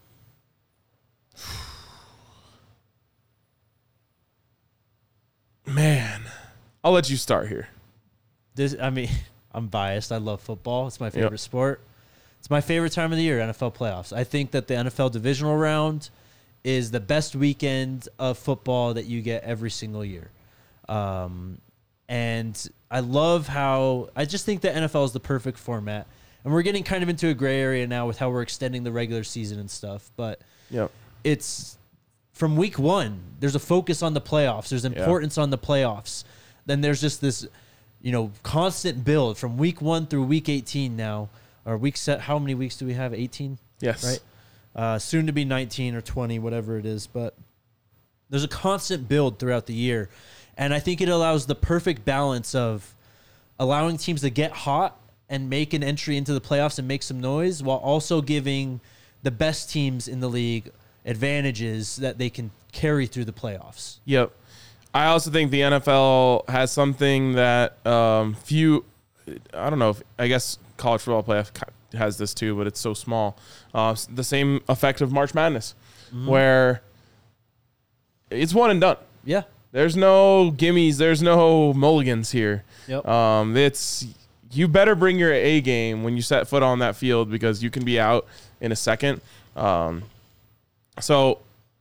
Man, I'll let you start here. This, I mean, I'm biased. I love football. It's my favorite Yep. sport. It's my favorite time of the year, N F L playoffs. I think that the N F L divisional round is the best weekend of football that you get every single year. Um, and I love how I just think the N F L is the perfect format. And we're getting kind of into a gray area now with how we're extending the regular season and stuff. But Yep. it's from week one, there's a focus on the playoffs. There's importance on the playoffs. Then there's just this, you know, constant build from week one through week eighteen now. Or week set, how many weeks do we have? eighteen? Yes. Right? Uh, soon to be nineteen or twenty, whatever it is. But there's a constant build throughout the year. And I think it allows the perfect balance of allowing teams to get hot and make an entry into the playoffs and make some noise while also giving the best teams in the league advantages that they can carry through the playoffs. Yep. I also think the N F L has something that um, few, I don't know, if, I guess college football playoff has this too, but it's so small. Uh, the same effect of March Madness, Mm-hmm. where it's one and done. Yeah. There's no gimmies. There's no mulligans here. Yep. Um, it's you better bring your A game when you set foot on that field because you can be out in a second. Um, so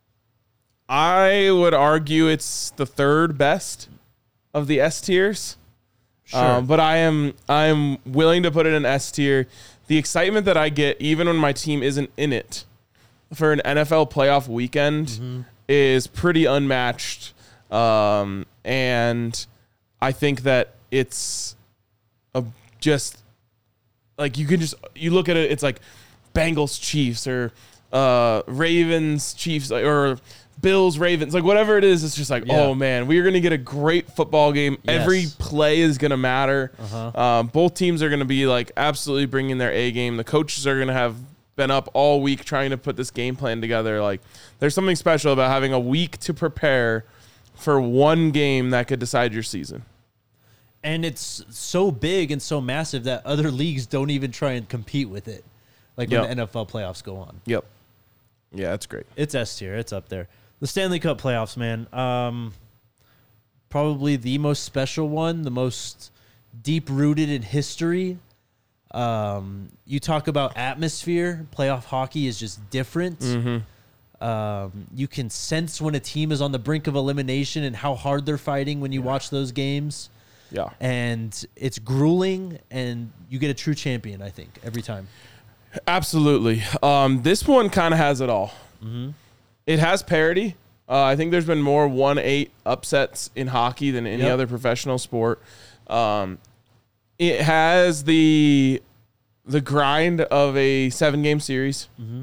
I would argue it's the third best of the S tiers. Sure. Um, but I am I am willing to put it in S tier. The excitement that I get, even when my team isn't in it, for an N F L playoff weekend mm-hmm. is pretty unmatched. Um, and I think that it's a just like you can just you look at it, it's like Bengals Chiefs or uh, Ravens Chiefs or Bills Ravens, like whatever it is. It's just like, yeah. oh man, we're gonna get a great football game. Yes. Every play is gonna matter. Uh-huh. Um, both teams are gonna be like absolutely bringing their A game. The coaches are gonna have been up all week trying to put this game plan together. Like there's something special about having a week to prepare for one game that could decide your season. And it's so big and so massive that other leagues don't even try and compete with it. Like yep. when the N F L playoffs go on. Yep. Yeah, that's great. It's S tier. It's up there. The Stanley Cup playoffs, man. Um, probably the most special one, the most deep-rooted in history. Um, you talk about atmosphere. Playoff hockey is just different. Mm-hmm. Um, you can sense when a team is on the brink of elimination and how hard they're fighting when you yeah. watch those games. Yeah. And it's grueling, and you get a true champion, I think, every time. Absolutely. Um, this one kind of has it all. Mm-hmm. It has parity. Uh, I think there's been more one eight upsets in hockey than any yep. other professional sport. Um, it has the the grind of a seven-game series. Mm-hmm.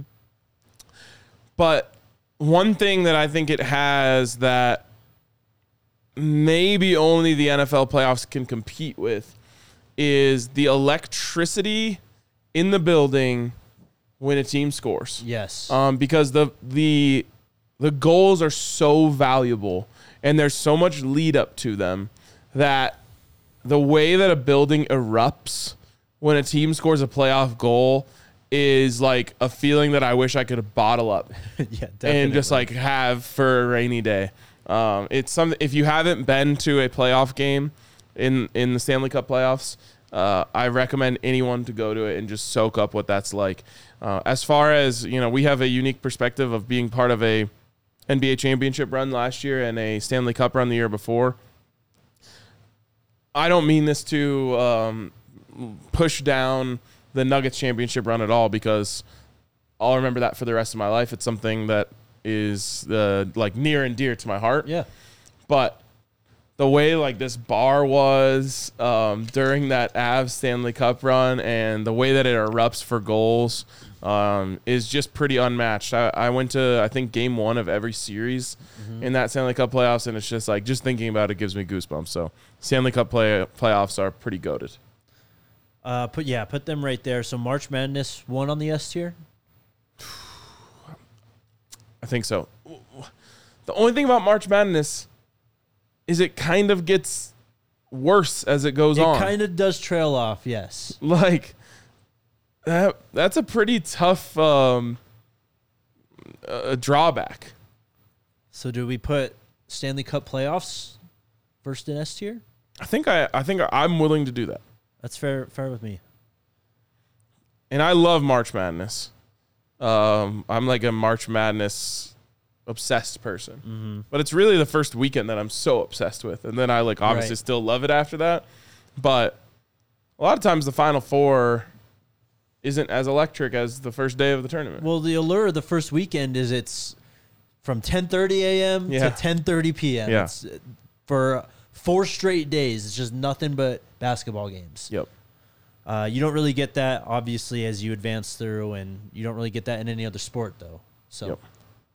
But one thing that I think it has that maybe only the N F L playoffs can compete with is the electricity in the building when a team scores. Yes. Um, because the the the goals are so valuable and there's so much lead up to them that the way that a building erupts when a team scores a playoff goal is like a feeling that I wish I could bottle up yeah, definitely. and just like have for a rainy day. Um, it's something, if you haven't been to a playoff game in, in the Stanley Cup playoffs, uh, I recommend anyone to go to it and just soak up what that's like. Uh, as far as, you know, we have a unique perspective of being part of a N B A championship run last year and a Stanley Cup run the year before. I don't mean this to um, push down the Nuggets championship run at all, because I'll remember that for the rest of my life. It's something that is uh, like near and dear to my heart. Yeah. But the way like this bar was um, during that Avs Stanley Cup run and the way that it erupts for goals um, is just pretty unmatched. I, I went to, I think, game one of every series mm-hmm. in that Stanley Cup playoffs, and it's just like, just thinking about it gives me goosebumps. So Stanley Cup play, playoffs are pretty goated. Uh, put yeah, put them right there. So March Madness one on the S tier. I think so. The only thing about March Madness is it kind of gets worse as it goes it on. It kind of does trail off, yes. Like that. That's a pretty tough um, uh, drawback. So do we put Stanley Cup playoffs first in S tier? I think I. I think I'm willing to do that. That's fair. Fair with me. And I love March Madness. Um, I'm like a March Madness obsessed person, mm-hmm. but it's really the first weekend that I'm so obsessed with, and then I like obviously right. still love it after that. But a lot of times the Final Four isn't as electric as the first day of the tournament. Well, the allure of the first weekend is it's from ten thirty a.m. Yeah. to ten thirty p.m. Yeah. It's for four straight days. It's just nothing but basketball games. Yep. Uh, you don't really get that, obviously, as you advance through, and you don't really get that in any other sport, though. So, yep.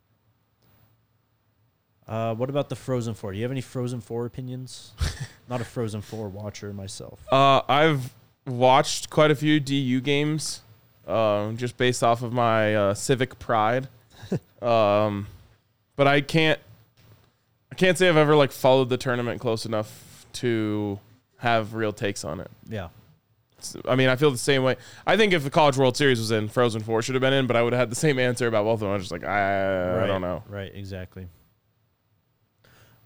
uh, what about the Frozen Four? Do you have any Frozen Four opinions? Not a Frozen Four watcher myself. Uh, I've watched quite a few D U games, uh, just based off of my uh, civic pride. um, but I can't, I can't say I've ever like followed the tournament close enough to have real takes on it. Yeah. I mean, I feel the same way. I think if the College World Series was in, Frozen Four should have been in, but I would have had the same answer about both of them. I was just like, I, right, I don't know. Right, exactly.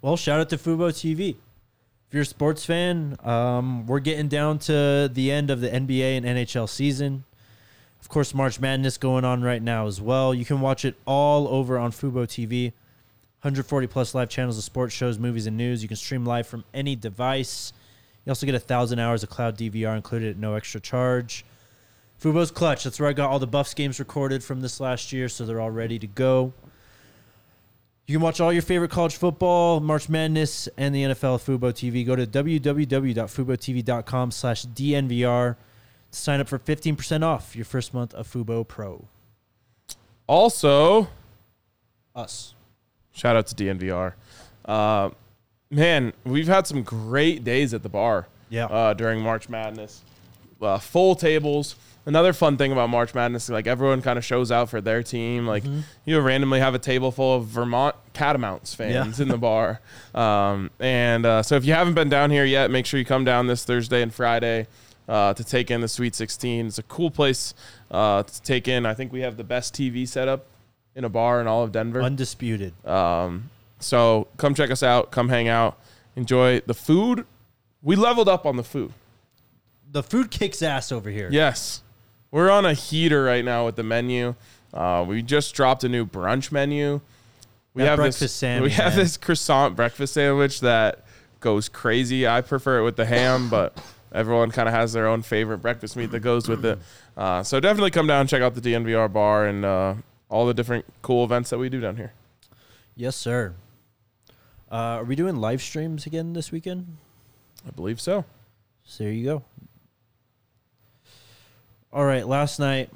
Well, shout out to Fubo T V. If you're a sports fan, um, we're getting down to the end of the N B A and N H L season. Of course, March Madness going on right now as well. You can watch it all over on Fubo T V. one hundred forty plus live channels of sports shows, movies, and news. You can stream live from any device. You also get one thousand hours of cloud D V R included at no extra charge. Fubo's Clutch. That's where I got all the Buffs games recorded from this last year, so they're all ready to go. You can watch all your favorite college football, March Madness, and the N F L at Fubo T V. Go to www.fubotv.com slash DNVR to sign up for fifteen percent off your first month of Fubo Pro. Also, Us. shout out to D N V R. Uh, man, we've had some great days at the bar Yeah. uh, during March Madness. Uh, full tables. Another fun thing about March Madness, like everyone kind of shows out for their team. Like Mm-hmm. you randomly have a table full of Vermont Catamounts fans Yeah. in the bar. Um, and uh, so if you haven't been down here yet, make sure you come down this Thursday and Friday uh, to take in the Sweet sixteen. It's a cool place uh, to take in. I think we have the best T V setup in a bar in all of Denver. Undisputed. Um, so come check us out. Come hang out. Enjoy the food. We leveled up on the food. The food kicks ass over here. Yes. We're on a heater right now with the menu. Uh, we just dropped a new brunch menu. We That have breakfast this. sandwich, we have man. this croissant breakfast sandwich that goes crazy. I prefer it with the ham, but everyone kind of has their own favorite breakfast meat that goes with it. Uh, so definitely come down and check out the D N V R bar and uh, all the different cool events that we do down here. Yes, sir. Uh, are we doing live streams again this weekend? I believe so. So there you go. All right, last night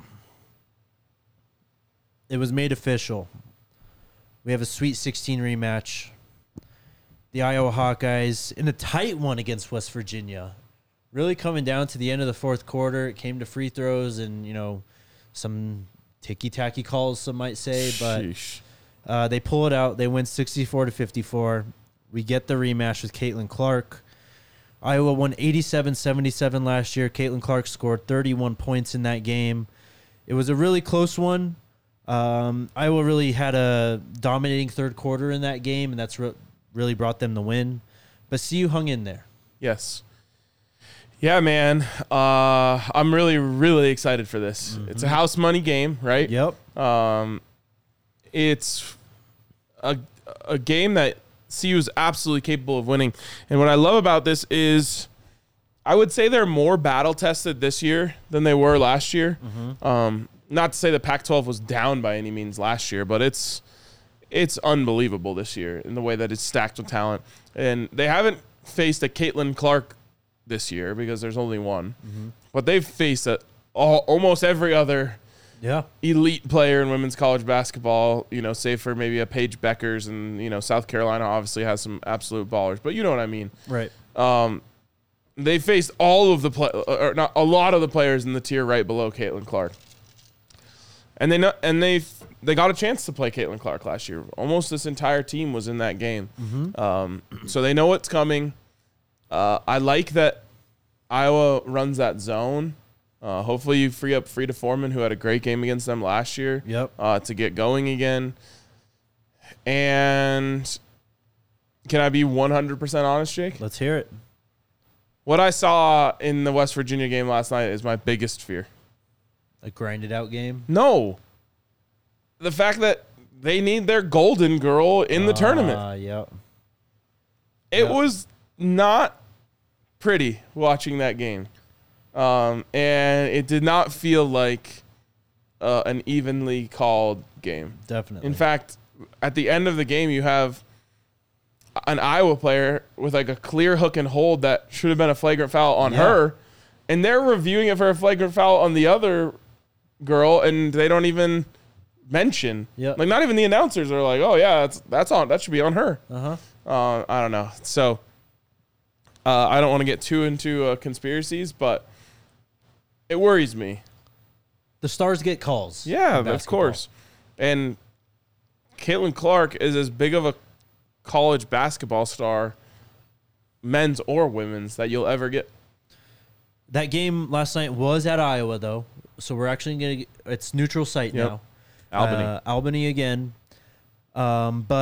it was made official. We have a Sweet sixteen rematch. The Iowa Hawkeyes in a tight one against West Virginia. Really coming down to the end of the fourth quarter. It came to free throws and, you know, some ticky-tacky calls, some might say. But Sheesh. uh, they pull it out. They win sixty-four to fifty-four. We get the rematch with Caitlin Clark. Iowa won eighty-seven seventy-seven last year. Caitlin Clark scored thirty-one points in that game. It was a really close one. Um, Iowa really had a dominating third quarter in that game, and that's re- really brought them the win. But C U hung in there. Yes. Yeah, man. Uh, I'm really, really excited for this. Mm-hmm. It's a house money game, right? Yep. Um, it's a a game that C U is absolutely capable of winning. And what I love about this is I would say they're more battle tested this year than they were last year. Mm-hmm. Um, not to say the Pac twelve was down by any means last year, but it's it's unbelievable this year in the way that it's stacked with talent. And they haven't faced a Caitlin Clark this year because there's only one. Mm-hmm. But they've faced a, all, almost every other Yeah. elite player in women's college basketball, you know, save for maybe a Paige Beckers, and, you know, South Carolina obviously has some absolute ballers, but you know what I mean. Right. Um, they faced all of the play, or not a lot of the players in the tier right below Caitlin Clark, and they know, and they they got a chance to play Caitlin Clark last year. Almost this entire team was in that game, Mm-hmm. um, so they know what's coming. Uh, I like that Iowa runs that zone. Uh, hopefully you free up Frida Foreman, who had a great game against them last year, Yep. uh, to get going again. And can I be one hundred percent honest, Jake? Let's hear it. What I saw in the West Virginia game last night is my biggest fear. A grinded out game. No. The fact that they need their golden girl in the tournament. Uh, yep. It yeah. was not pretty watching that game. Um, and it did not feel like uh, an evenly called game. Definitely. In fact, at the end of the game, you have an Iowa player with like a clear hook and hold that should have been a flagrant foul on Yeah. her, and they're reviewing it for a flagrant foul on the other girl, and they don't even mention. Yep. Like, not even the announcers are like, "Oh yeah, that's that's on. That should be on her." Uh-huh. Uh, I don't know. So uh, I don't want to get too into uh, conspiracies, but it worries me. The stars get calls. Yeah, in of basketball. course. And Caitlin Clark is as big of a college basketball star, men's or women's, that you'll ever get. That game last night was at Iowa, though, so we're actually going to – it's neutral site Yep. now. Albany. Uh, Albany again. Um, but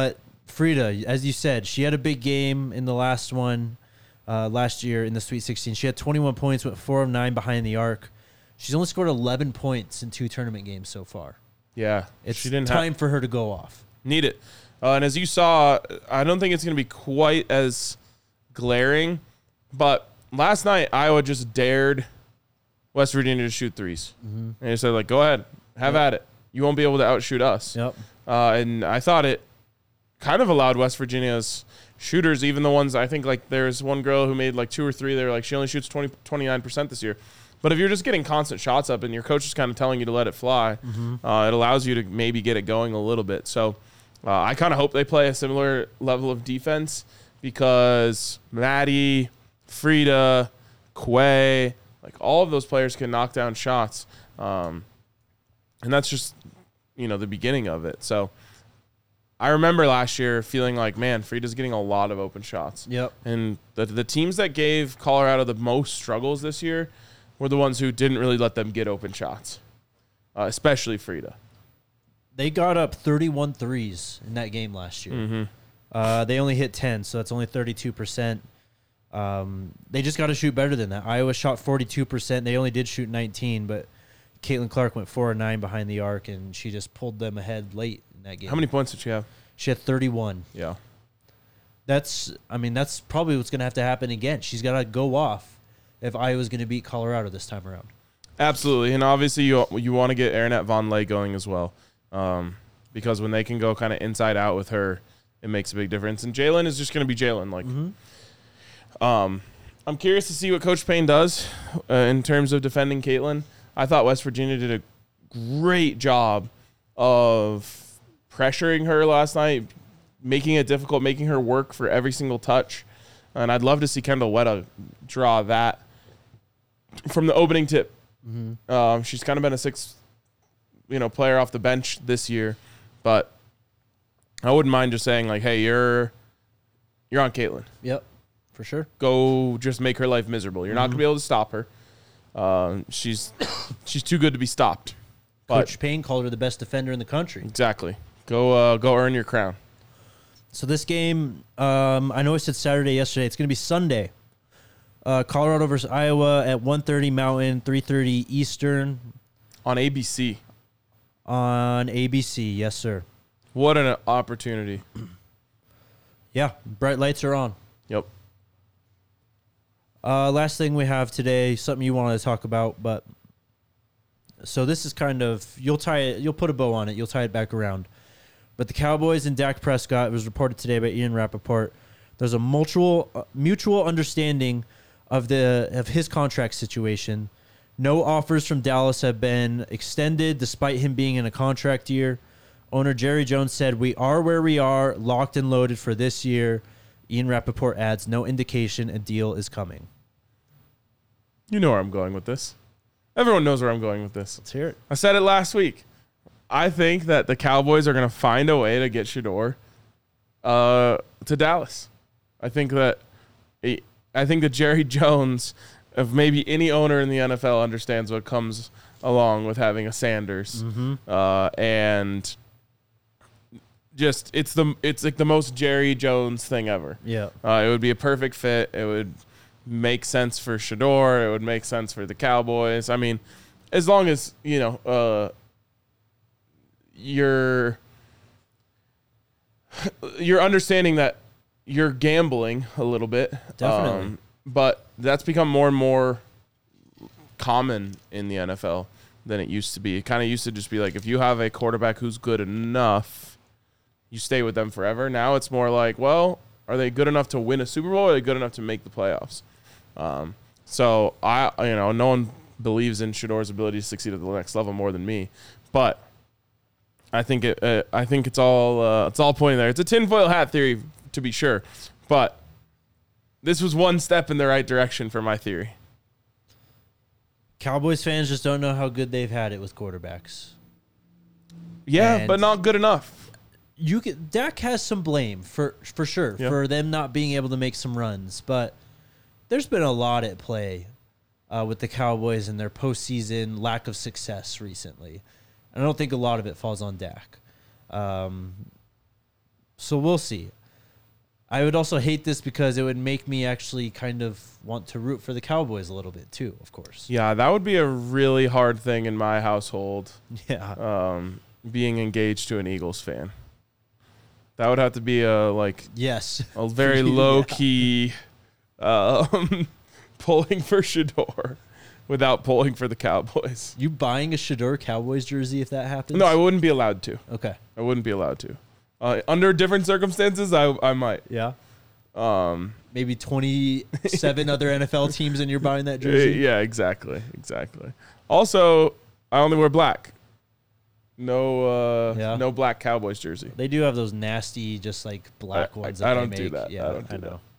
Frida, as you said, she had a big game in the last one uh, last year in the Sweet sixteen. She had twenty-one points, went four of nine behind the arc. She's only scored eleven points in two tournament games so far. Yeah. It's she didn't time ha- for her to go off. Need it. Uh, and as you saw, I don't think it's going to be quite as glaring, but last night Iowa just dared West Virginia to shoot threes. Mm-hmm. And they said, like, go ahead, have yep. at it. You won't be able to outshoot us. Yep. Uh, and I thought it kind of allowed West Virginia's shooters, even the ones, I think, like, there's one girl who made, like, two or three. They're like, she only shoots twenty, twenty-nine percent this year. But if you're just getting constant shots up and your coach is kind of telling you to let it fly, mm-hmm. uh, it allows you to maybe get it going a little bit. So uh, I kind of hope they play a similar level of defense because Maddie, Frida, Quay, like all of those players can knock down shots. Um, and that's just, you know, the beginning of it. So I remember last year feeling like, man, Frida's getting a lot of open shots. Yep. And the, the teams that gave Colorado the most struggles this year were the ones who didn't really let them get open shots, uh, especially Frida. They got up thirty-one threes in that game last year. Mm-hmm. Uh, they only hit ten, so that's only thirty-two percent. Um, they just got to shoot better than that. Iowa shot forty-two percent. They only did shoot nineteen, but Caitlin Clark went four and nine behind the arc, and she just pulled them ahead late in that game. How many points did she have? She had thirty-one. Yeah. That's, I mean, that's probably what's going to have to happen again. She's got to go off if Iowa's going to beat Colorado this time around. Absolutely, and obviously you you want to get Aranette Von Lay going as well, um, because when they can go kind of inside out with her, it makes a big difference. And Jalen is just going to be Jalen. Like, mm-hmm. um, I'm curious to see what Coach Payne does uh, in terms of defending Caitlin. I thought West Virginia did a great job of pressuring her last night, making it difficult, making her work for every single touch. And I'd love to see Kendall Wetta draw that from the opening tip. Mm-hmm. Um, she's kind of been a sixth, you know, player off the bench this year, but I wouldn't mind just saying like, "Hey, you're you're on Caitlin. Yep, for sure. Go, just make her life miserable. You're mm-hmm. not gonna be able to stop her. Um, she's she's too good to be stopped." Coach Payne called her the best defender in the country. Exactly. Go uh, go earn your crown. So this game, um, I know I said Saturday yesterday. It's going to be Sunday. Uh, Colorado versus Iowa at one thirty Mountain, three thirty Eastern. On A B C. On A B C, yes, sir. What an opportunity. Yeah, bright lights are on. Yep. Uh, last thing we have today, something you wanted to talk about, but so this is kind of, you'll tie it, you'll put a bow on it, you'll tie it back around. But the Cowboys and Dak Prescott, it was reported today by Ian Rappaport, there's a mutual uh, mutual understanding of the of his contract situation. No offers from Dallas have been extended despite him being in a contract year. Owner Jerry Jones said, "We are where we are, locked and loaded for this year." Ian Rappaport adds, "No indication a deal is coming." You know where I'm going with this. Everyone knows where I'm going with this. Let's hear it. I said it last week. I think that the Cowboys are going to find a way to get Shedeur uh, to Dallas. I think that I think that Jerry Jones, of maybe any owner in the N F L, understands what comes along with having a Sanders, mm-hmm. uh, and just it's the it's like the most Jerry Jones thing ever. Yeah, uh, it would be a perfect fit. It would make sense for Shedeur. It would make sense for the Cowboys. I mean, as long as you know. Uh, You're you're understanding that you're gambling a little bit. Definitely. Um, but that's become more and more common in the N F L than it used to be. It kind of used to just be like, if you have a quarterback who's good enough, you stay with them forever. Now it's more like, well, are they good enough to win a Super Bowl or are they good enough to make the playoffs? Um, so, I, you know, no one believes in Shedeur's ability to succeed at the next level more than me. But I think it. Uh, I think it's all. Uh, it's all pointing there. It's a tinfoil hat theory, to be sure, but this was one step in the right direction for my theory. Cowboys fans just don't know how good they've had it with quarterbacks. Yeah, And but not good enough. You can, Dak has some blame for for sure Yeah. for them not being able to make some runs, but there's been a lot at play uh, with the Cowboys and their postseason lack of success recently. I don't think a lot of it falls on Dak. Um, So we'll see. I would also hate this because it would make me actually kind of want to root for the Cowboys a little bit too, of course. Yeah, that would be a really hard thing in my household. Yeah. Um, being engaged to an Eagles fan. That would have to be a like yes. a very Yeah. low key um, pulling for Shador without pulling for the Cowboys. You buying a Shador Cowboys jersey if that happens? No, I wouldn't be allowed to. Okay. I wouldn't be allowed to. Uh, under different circumstances, I I might. Yeah. Um, Maybe twenty-seven other N F L teams and you're buying that jersey? yeah, exactly, exactly. Also, I only wear black. No, uh, Yeah. no black Cowboys jersey. They do have those nasty, just like black I- ones. I that they don't do make. that. I Yeah, don't do I that. know.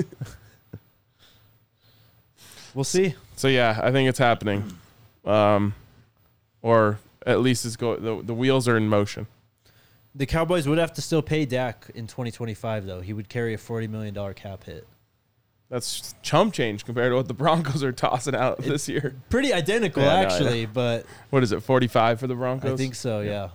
We'll see. So yeah, I think it's happening, um, or at least it's go. The, the wheels are in motion. The Cowboys would have to still pay Dak in twenty twenty-five, though. He would carry a forty million dollars cap hit. That's chump change compared to what the Broncos are tossing out this year. Pretty identical, Yeah, no, actually, yeah. but What is it, forty-five for the Broncos? I think so, yeah.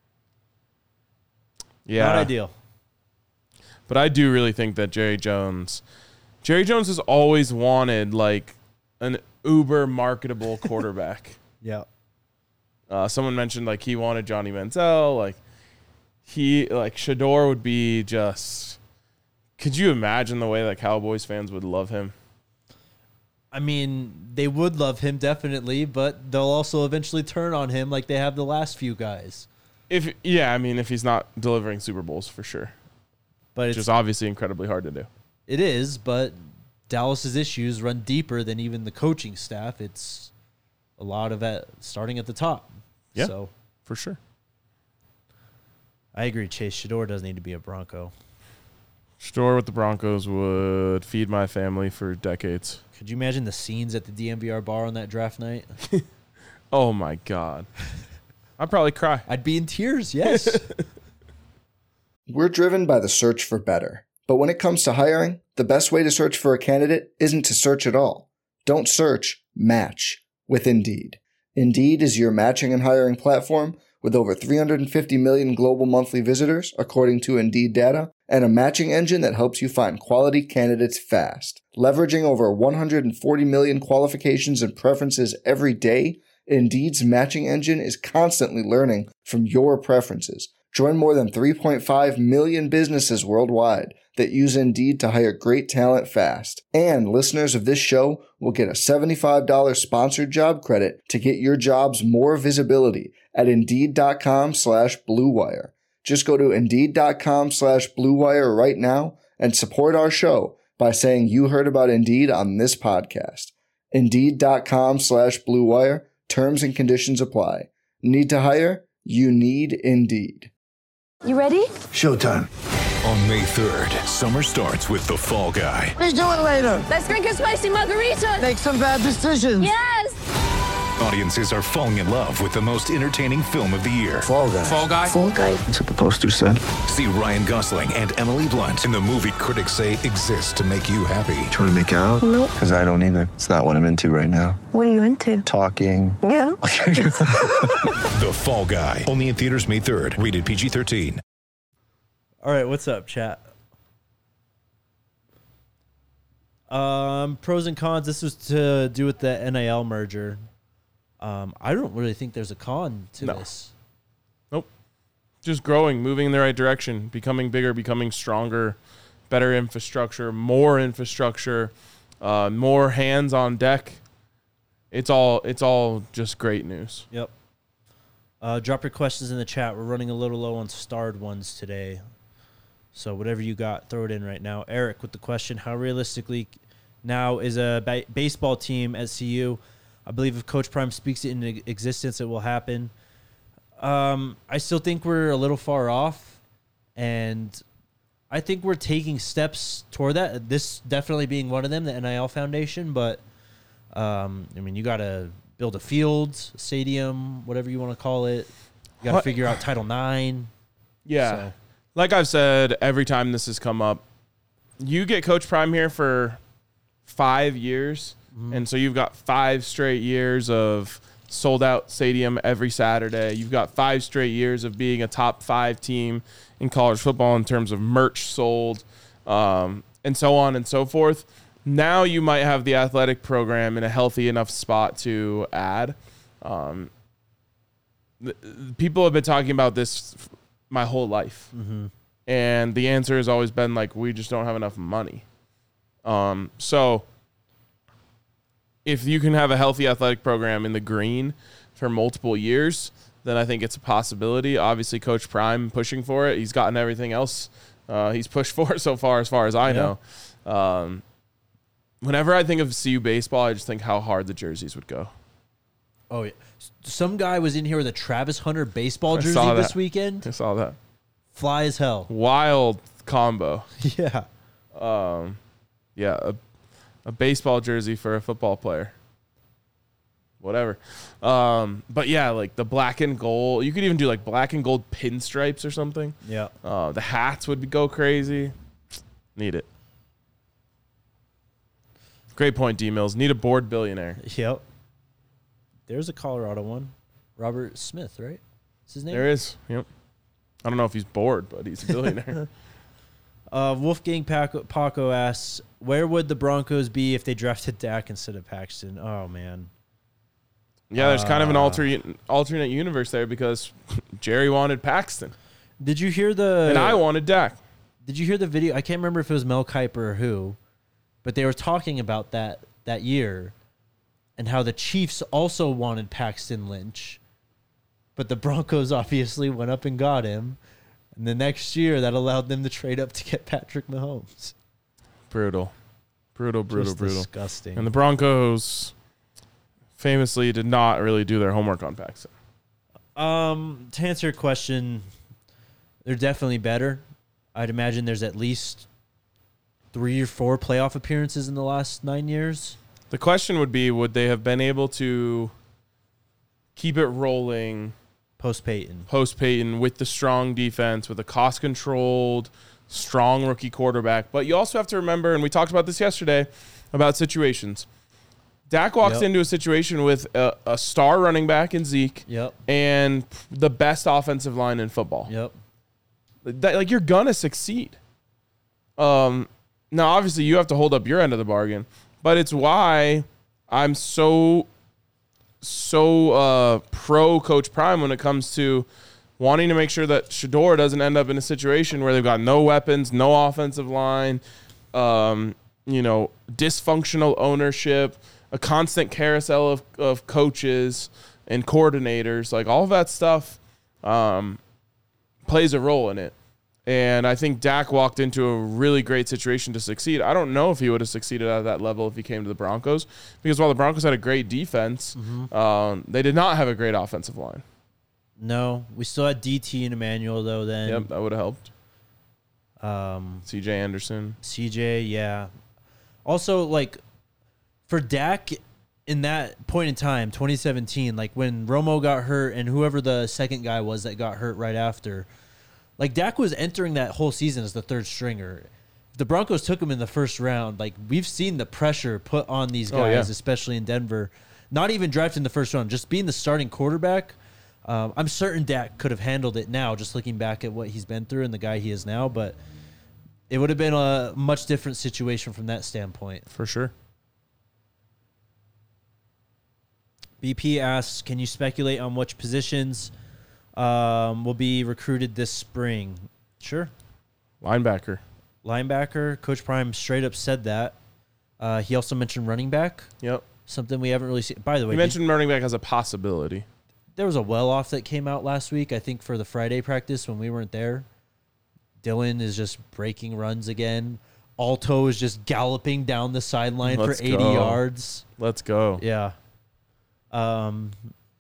Yeah, Not ideal. but I do really think that Jerry Jones, Jerry Jones has always wanted like an uber marketable quarterback. Yeah. Uh, someone mentioned like he wanted Johnny Manziel, like he like Shador would be just. Could you imagine the way that Cowboys fans would love him? I mean, they would love him, definitely, but they'll also eventually turn on him like they have the last few guys. If yeah, I mean if he's not delivering Super Bowls for sure, But which it's, is obviously incredibly hard to do. it is, but Dallas's issues run deeper than even the coaching staff. It's a lot of it starting at the top. Yeah. So For sure. I agree. Chase Shador does need to be a Bronco. Shador with the Broncos would feed my family for decades. Could you imagine the scenes at the D M V R bar on that draft night? Oh my God. I'd probably cry. I'd be in tears, yes. We're driven by the search for better. But when it comes to hiring, the best way to search for a candidate isn't to search at all. Don't search, match with Indeed. Indeed is your matching and hiring platform with over three hundred fifty million global monthly visitors, according to Indeed data, and a matching engine that helps you find quality candidates fast. Leveraging over one hundred forty million qualifications and preferences every day, Indeed's matching engine is constantly learning from your preferences. Join more than three point five million businesses worldwide that use Indeed to hire great talent fast. And listeners of this show will get a seventy-five dollars sponsored job credit to get your jobs more visibility at Indeed.com slash Blue Wire. Just go to Indeed.com slash Blue Wire right now and support our show by saying you heard about Indeed on this podcast. Indeed.com slash Blue Wire. Terms and conditions apply. Need to hire? You need Indeed. You ready? Showtime. On May third, summer starts with The Fall Guy. Let's do it later. Let's drink a spicy margarita. Make some bad decisions. Yes. Audiences are falling in love with the most entertaining film of the year. Fall guy. Fall Guy. Full guy. That's what the poster said. See Ryan Gosling and Emily Blunt in the movie critics say exists to make you happy. Trying to make it out? Nope. Because I don't either. It's not what I'm into right now. What are you into? Talking. Yeah. The Fall Guy. Only in theaters May third. Rated P G thirteen. All right, what's up, chat? Um, pros and cons. This was to do with the N I L merger. Um, I don't really think there's a con to No. this. Nope. Just growing, moving in the right direction, becoming bigger, becoming stronger, better infrastructure, more infrastructure, uh, more hands on deck. It's all it's all just great news. Yep. Uh, drop your questions in the chat. We're running a little low on starred ones today. So whatever you got, throw it in right now. Eric with the question, how realistically now is a ba- baseball team at C U? I believe if Coach Prime speaks it into existence, it will happen. Um, I still think we're a little far off, and I think we're taking steps toward that. This definitely being one of them, the N I L Foundation. But, um, I mean, you got to build a field, stadium, whatever you want to call it. You got to What- figure out Title nine. Yeah. So- Like I've said every time this has come up, you get Coach Prime here for five years, and so you've got five straight years of sold out stadium every Saturday. You've got five straight years of being a top five team in college football in terms of merch sold, um, and so on and so forth. Now you might have the athletic program in a healthy enough spot to add. Um, the, people have been talking about this f- my whole life. Mm-hmm. And the answer has always been like, we just don't have enough money. Um, so if you can have a healthy athletic program in the green for multiple years, then I think it's a possibility. Obviously, Coach Prime pushing for it. He's gotten everything else uh, he's pushed for so far, as far as I Yeah. know. Um, whenever I think of C U baseball, I just think how hard the jerseys would go. Oh, yeah. Some guy was in here with a Travis Hunter baseball I jersey saw this that. weekend. I saw that. Fly as hell. Wild combo. Yeah. Um, yeah, a, a baseball jersey for a football player. Whatever. Um, but yeah, like the black and gold. You could even do like black and gold pinstripes or something. Yeah. Uh, the hats would be, go crazy. Need it. Great point, D Mills. Need a bored billionaire. Yep. There's a Colorado one. Robert Smith, right? What's his name? There is. Yep. I don't know if he's bored, but he's a billionaire. Uh, Wolfgang Paco, Paco asks, where would the Broncos be if they drafted Dak instead of Paxton? Oh, man. Yeah, there's kind of an Uh, alternate alternate universe there because Jerry wanted Paxton Did you hear the... and I wanted Dak. Did you hear the video? I can't remember if it was Mel Kiper or who, but they were talking about that that year and how the Chiefs also wanted Paxton Lynch, but the Broncos obviously went up and got him. And the next year, that allowed them to trade up to get Patrick Mahomes. Brutal. Brutal, brutal, Just brutal. disgusting. And the Broncos famously did not really do their homework on Paxton. Um, to answer your question, they're definitely better. I'd imagine there's at least three or four playoff appearances in the last nine years. The question would be, would they have been able to keep it rolling Post Peyton. post Peyton with the strong defense, with a cost-controlled, strong rookie quarterback? But you also have to remember, and we talked about this yesterday, about situations. Dak walks Yep. into a situation with a, a star running back in Zeke Yep. and the best offensive line in football. Yep. That, like, you're gonna succeed. Um, now, obviously, you have to hold up your end of the bargain, but it's why I'm so, so uh, pro Coach Prime when it comes to wanting to make sure that Shador doesn't end up in a situation where they've got no weapons, no offensive line, um, you know, dysfunctional ownership, a constant carousel of, of coaches and coordinators, like all of that stuff. Um, plays a role in it. And I think Dak walked into a really great situation to succeed. I don't know if he would have succeeded at that level if he came to the Broncos, because while the Broncos had a great defense, Mm-hmm. um, they did not have a great offensive line. No, we still had D T and Emmanuel though. Then Yep, that would have helped. um, C J Anderson. C J, yeah. Also, like for Dak in that point in time, twenty seventeen, like when Romo got hurt and whoever the second guy was that got hurt right after, like Dak was entering that whole season as the third stringer. If the Broncos took him in the first round, like we've seen the pressure put on these guys, Oh, yeah. especially in Denver. Not even drafted in the first round, just being the starting quarterback. Um, I'm certain Dak could have handled it now, just looking back at what he's been through and the guy he is now, but it would have been a much different situation from that standpoint. For sure. B P asks, can you speculate on which positions um, will be recruited this spring? Sure. Linebacker. Linebacker. Coach Prime straight up said that. Uh, he also mentioned running back, Yep. something we haven't really seen. By the way, You did- mentioned running back as a possibility. there was a well-off that came out last week, I think, for the Friday practice when we weren't there. Dylan is just breaking runs again. Alto is just galloping down the sideline Let's for eighty go. yards. Let's go. Yeah. Um.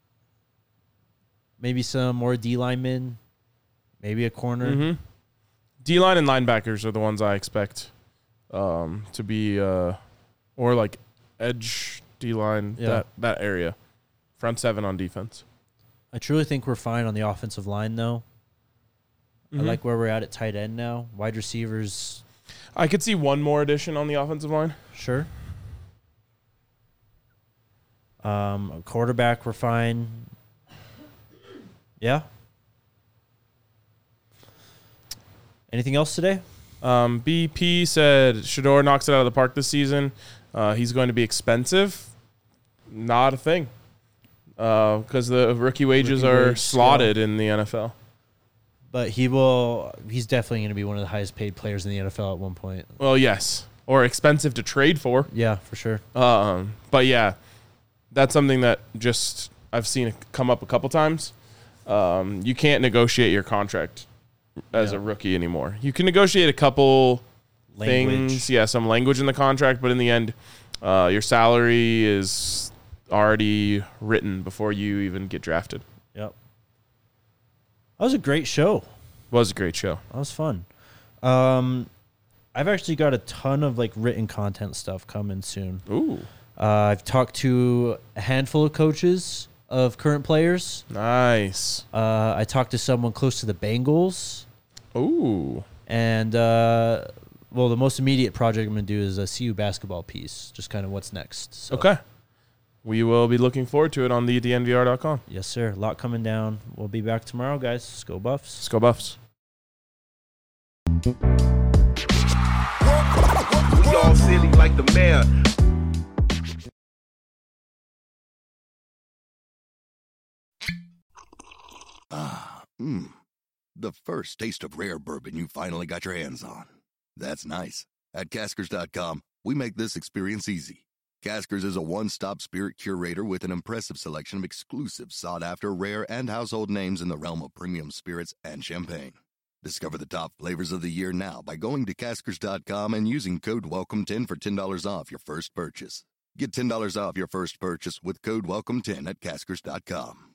Maybe some more D linemen. Maybe a corner. Mm-hmm. D-line and linebackers are the ones I expect um, to be, uh, or like edge D-line, Yeah. that, that area. Front seven on defense. I truly think we're fine on the offensive line, though. Mhm. I like where we're at at tight end now. Wide receivers, I could see one more addition on the offensive line. sure. Um, a quarterback, we're fine. Yeah. Anything else today? Um, B P said Shedeur knocks it out of the park this season. Uh, he's going to be expensive. Not a thing. Because uh, the rookie wages Rookie are wage slotted scale. in the N F L. But he will. He's definitely going to be one of the highest paid players in the N F L at one point. Well, yes. Or expensive to trade for. Yeah, for sure. Um, but yeah, that's something that just I've seen it come up a couple times. Um, you can't negotiate your contract as Yeah. a rookie anymore. You can negotiate a couple Language. things, yeah, some language in the contract, but in the end, uh, your salary is already written before you even get drafted. Yep. That was a great show. Was a great show. That was fun. Um, I've actually got a ton of like written content stuff coming soon. Ooh, Uh, I've talked to a handful of coaches of current players. nice. Uh, I talked to someone close to the Bengals. Ooh, And, uh, well, the most immediate project I'm going to do is a C U basketball piece, just kind of what's next. So, okay. We will be looking forward to it on the D N V R dot com. yes, sir. A lot coming down. We'll be back tomorrow, guys. Let's go Buffs. Let's go Buffs. We all silly like the mayor. Ah, mmm. The first taste of rare bourbon you finally got your hands on. That's nice. At Caskers dot com, we make this experience easy. Caskers is a one-stop spirit curator with an impressive selection of exclusive, sought-after, rare, and household names in the realm of premium spirits and champagne. Discover the top flavors of the year now by going to Caskers dot com and using code welcome ten for ten dollars off your first purchase. Get ten dollars off your first purchase with code welcome ten at Caskers dot com.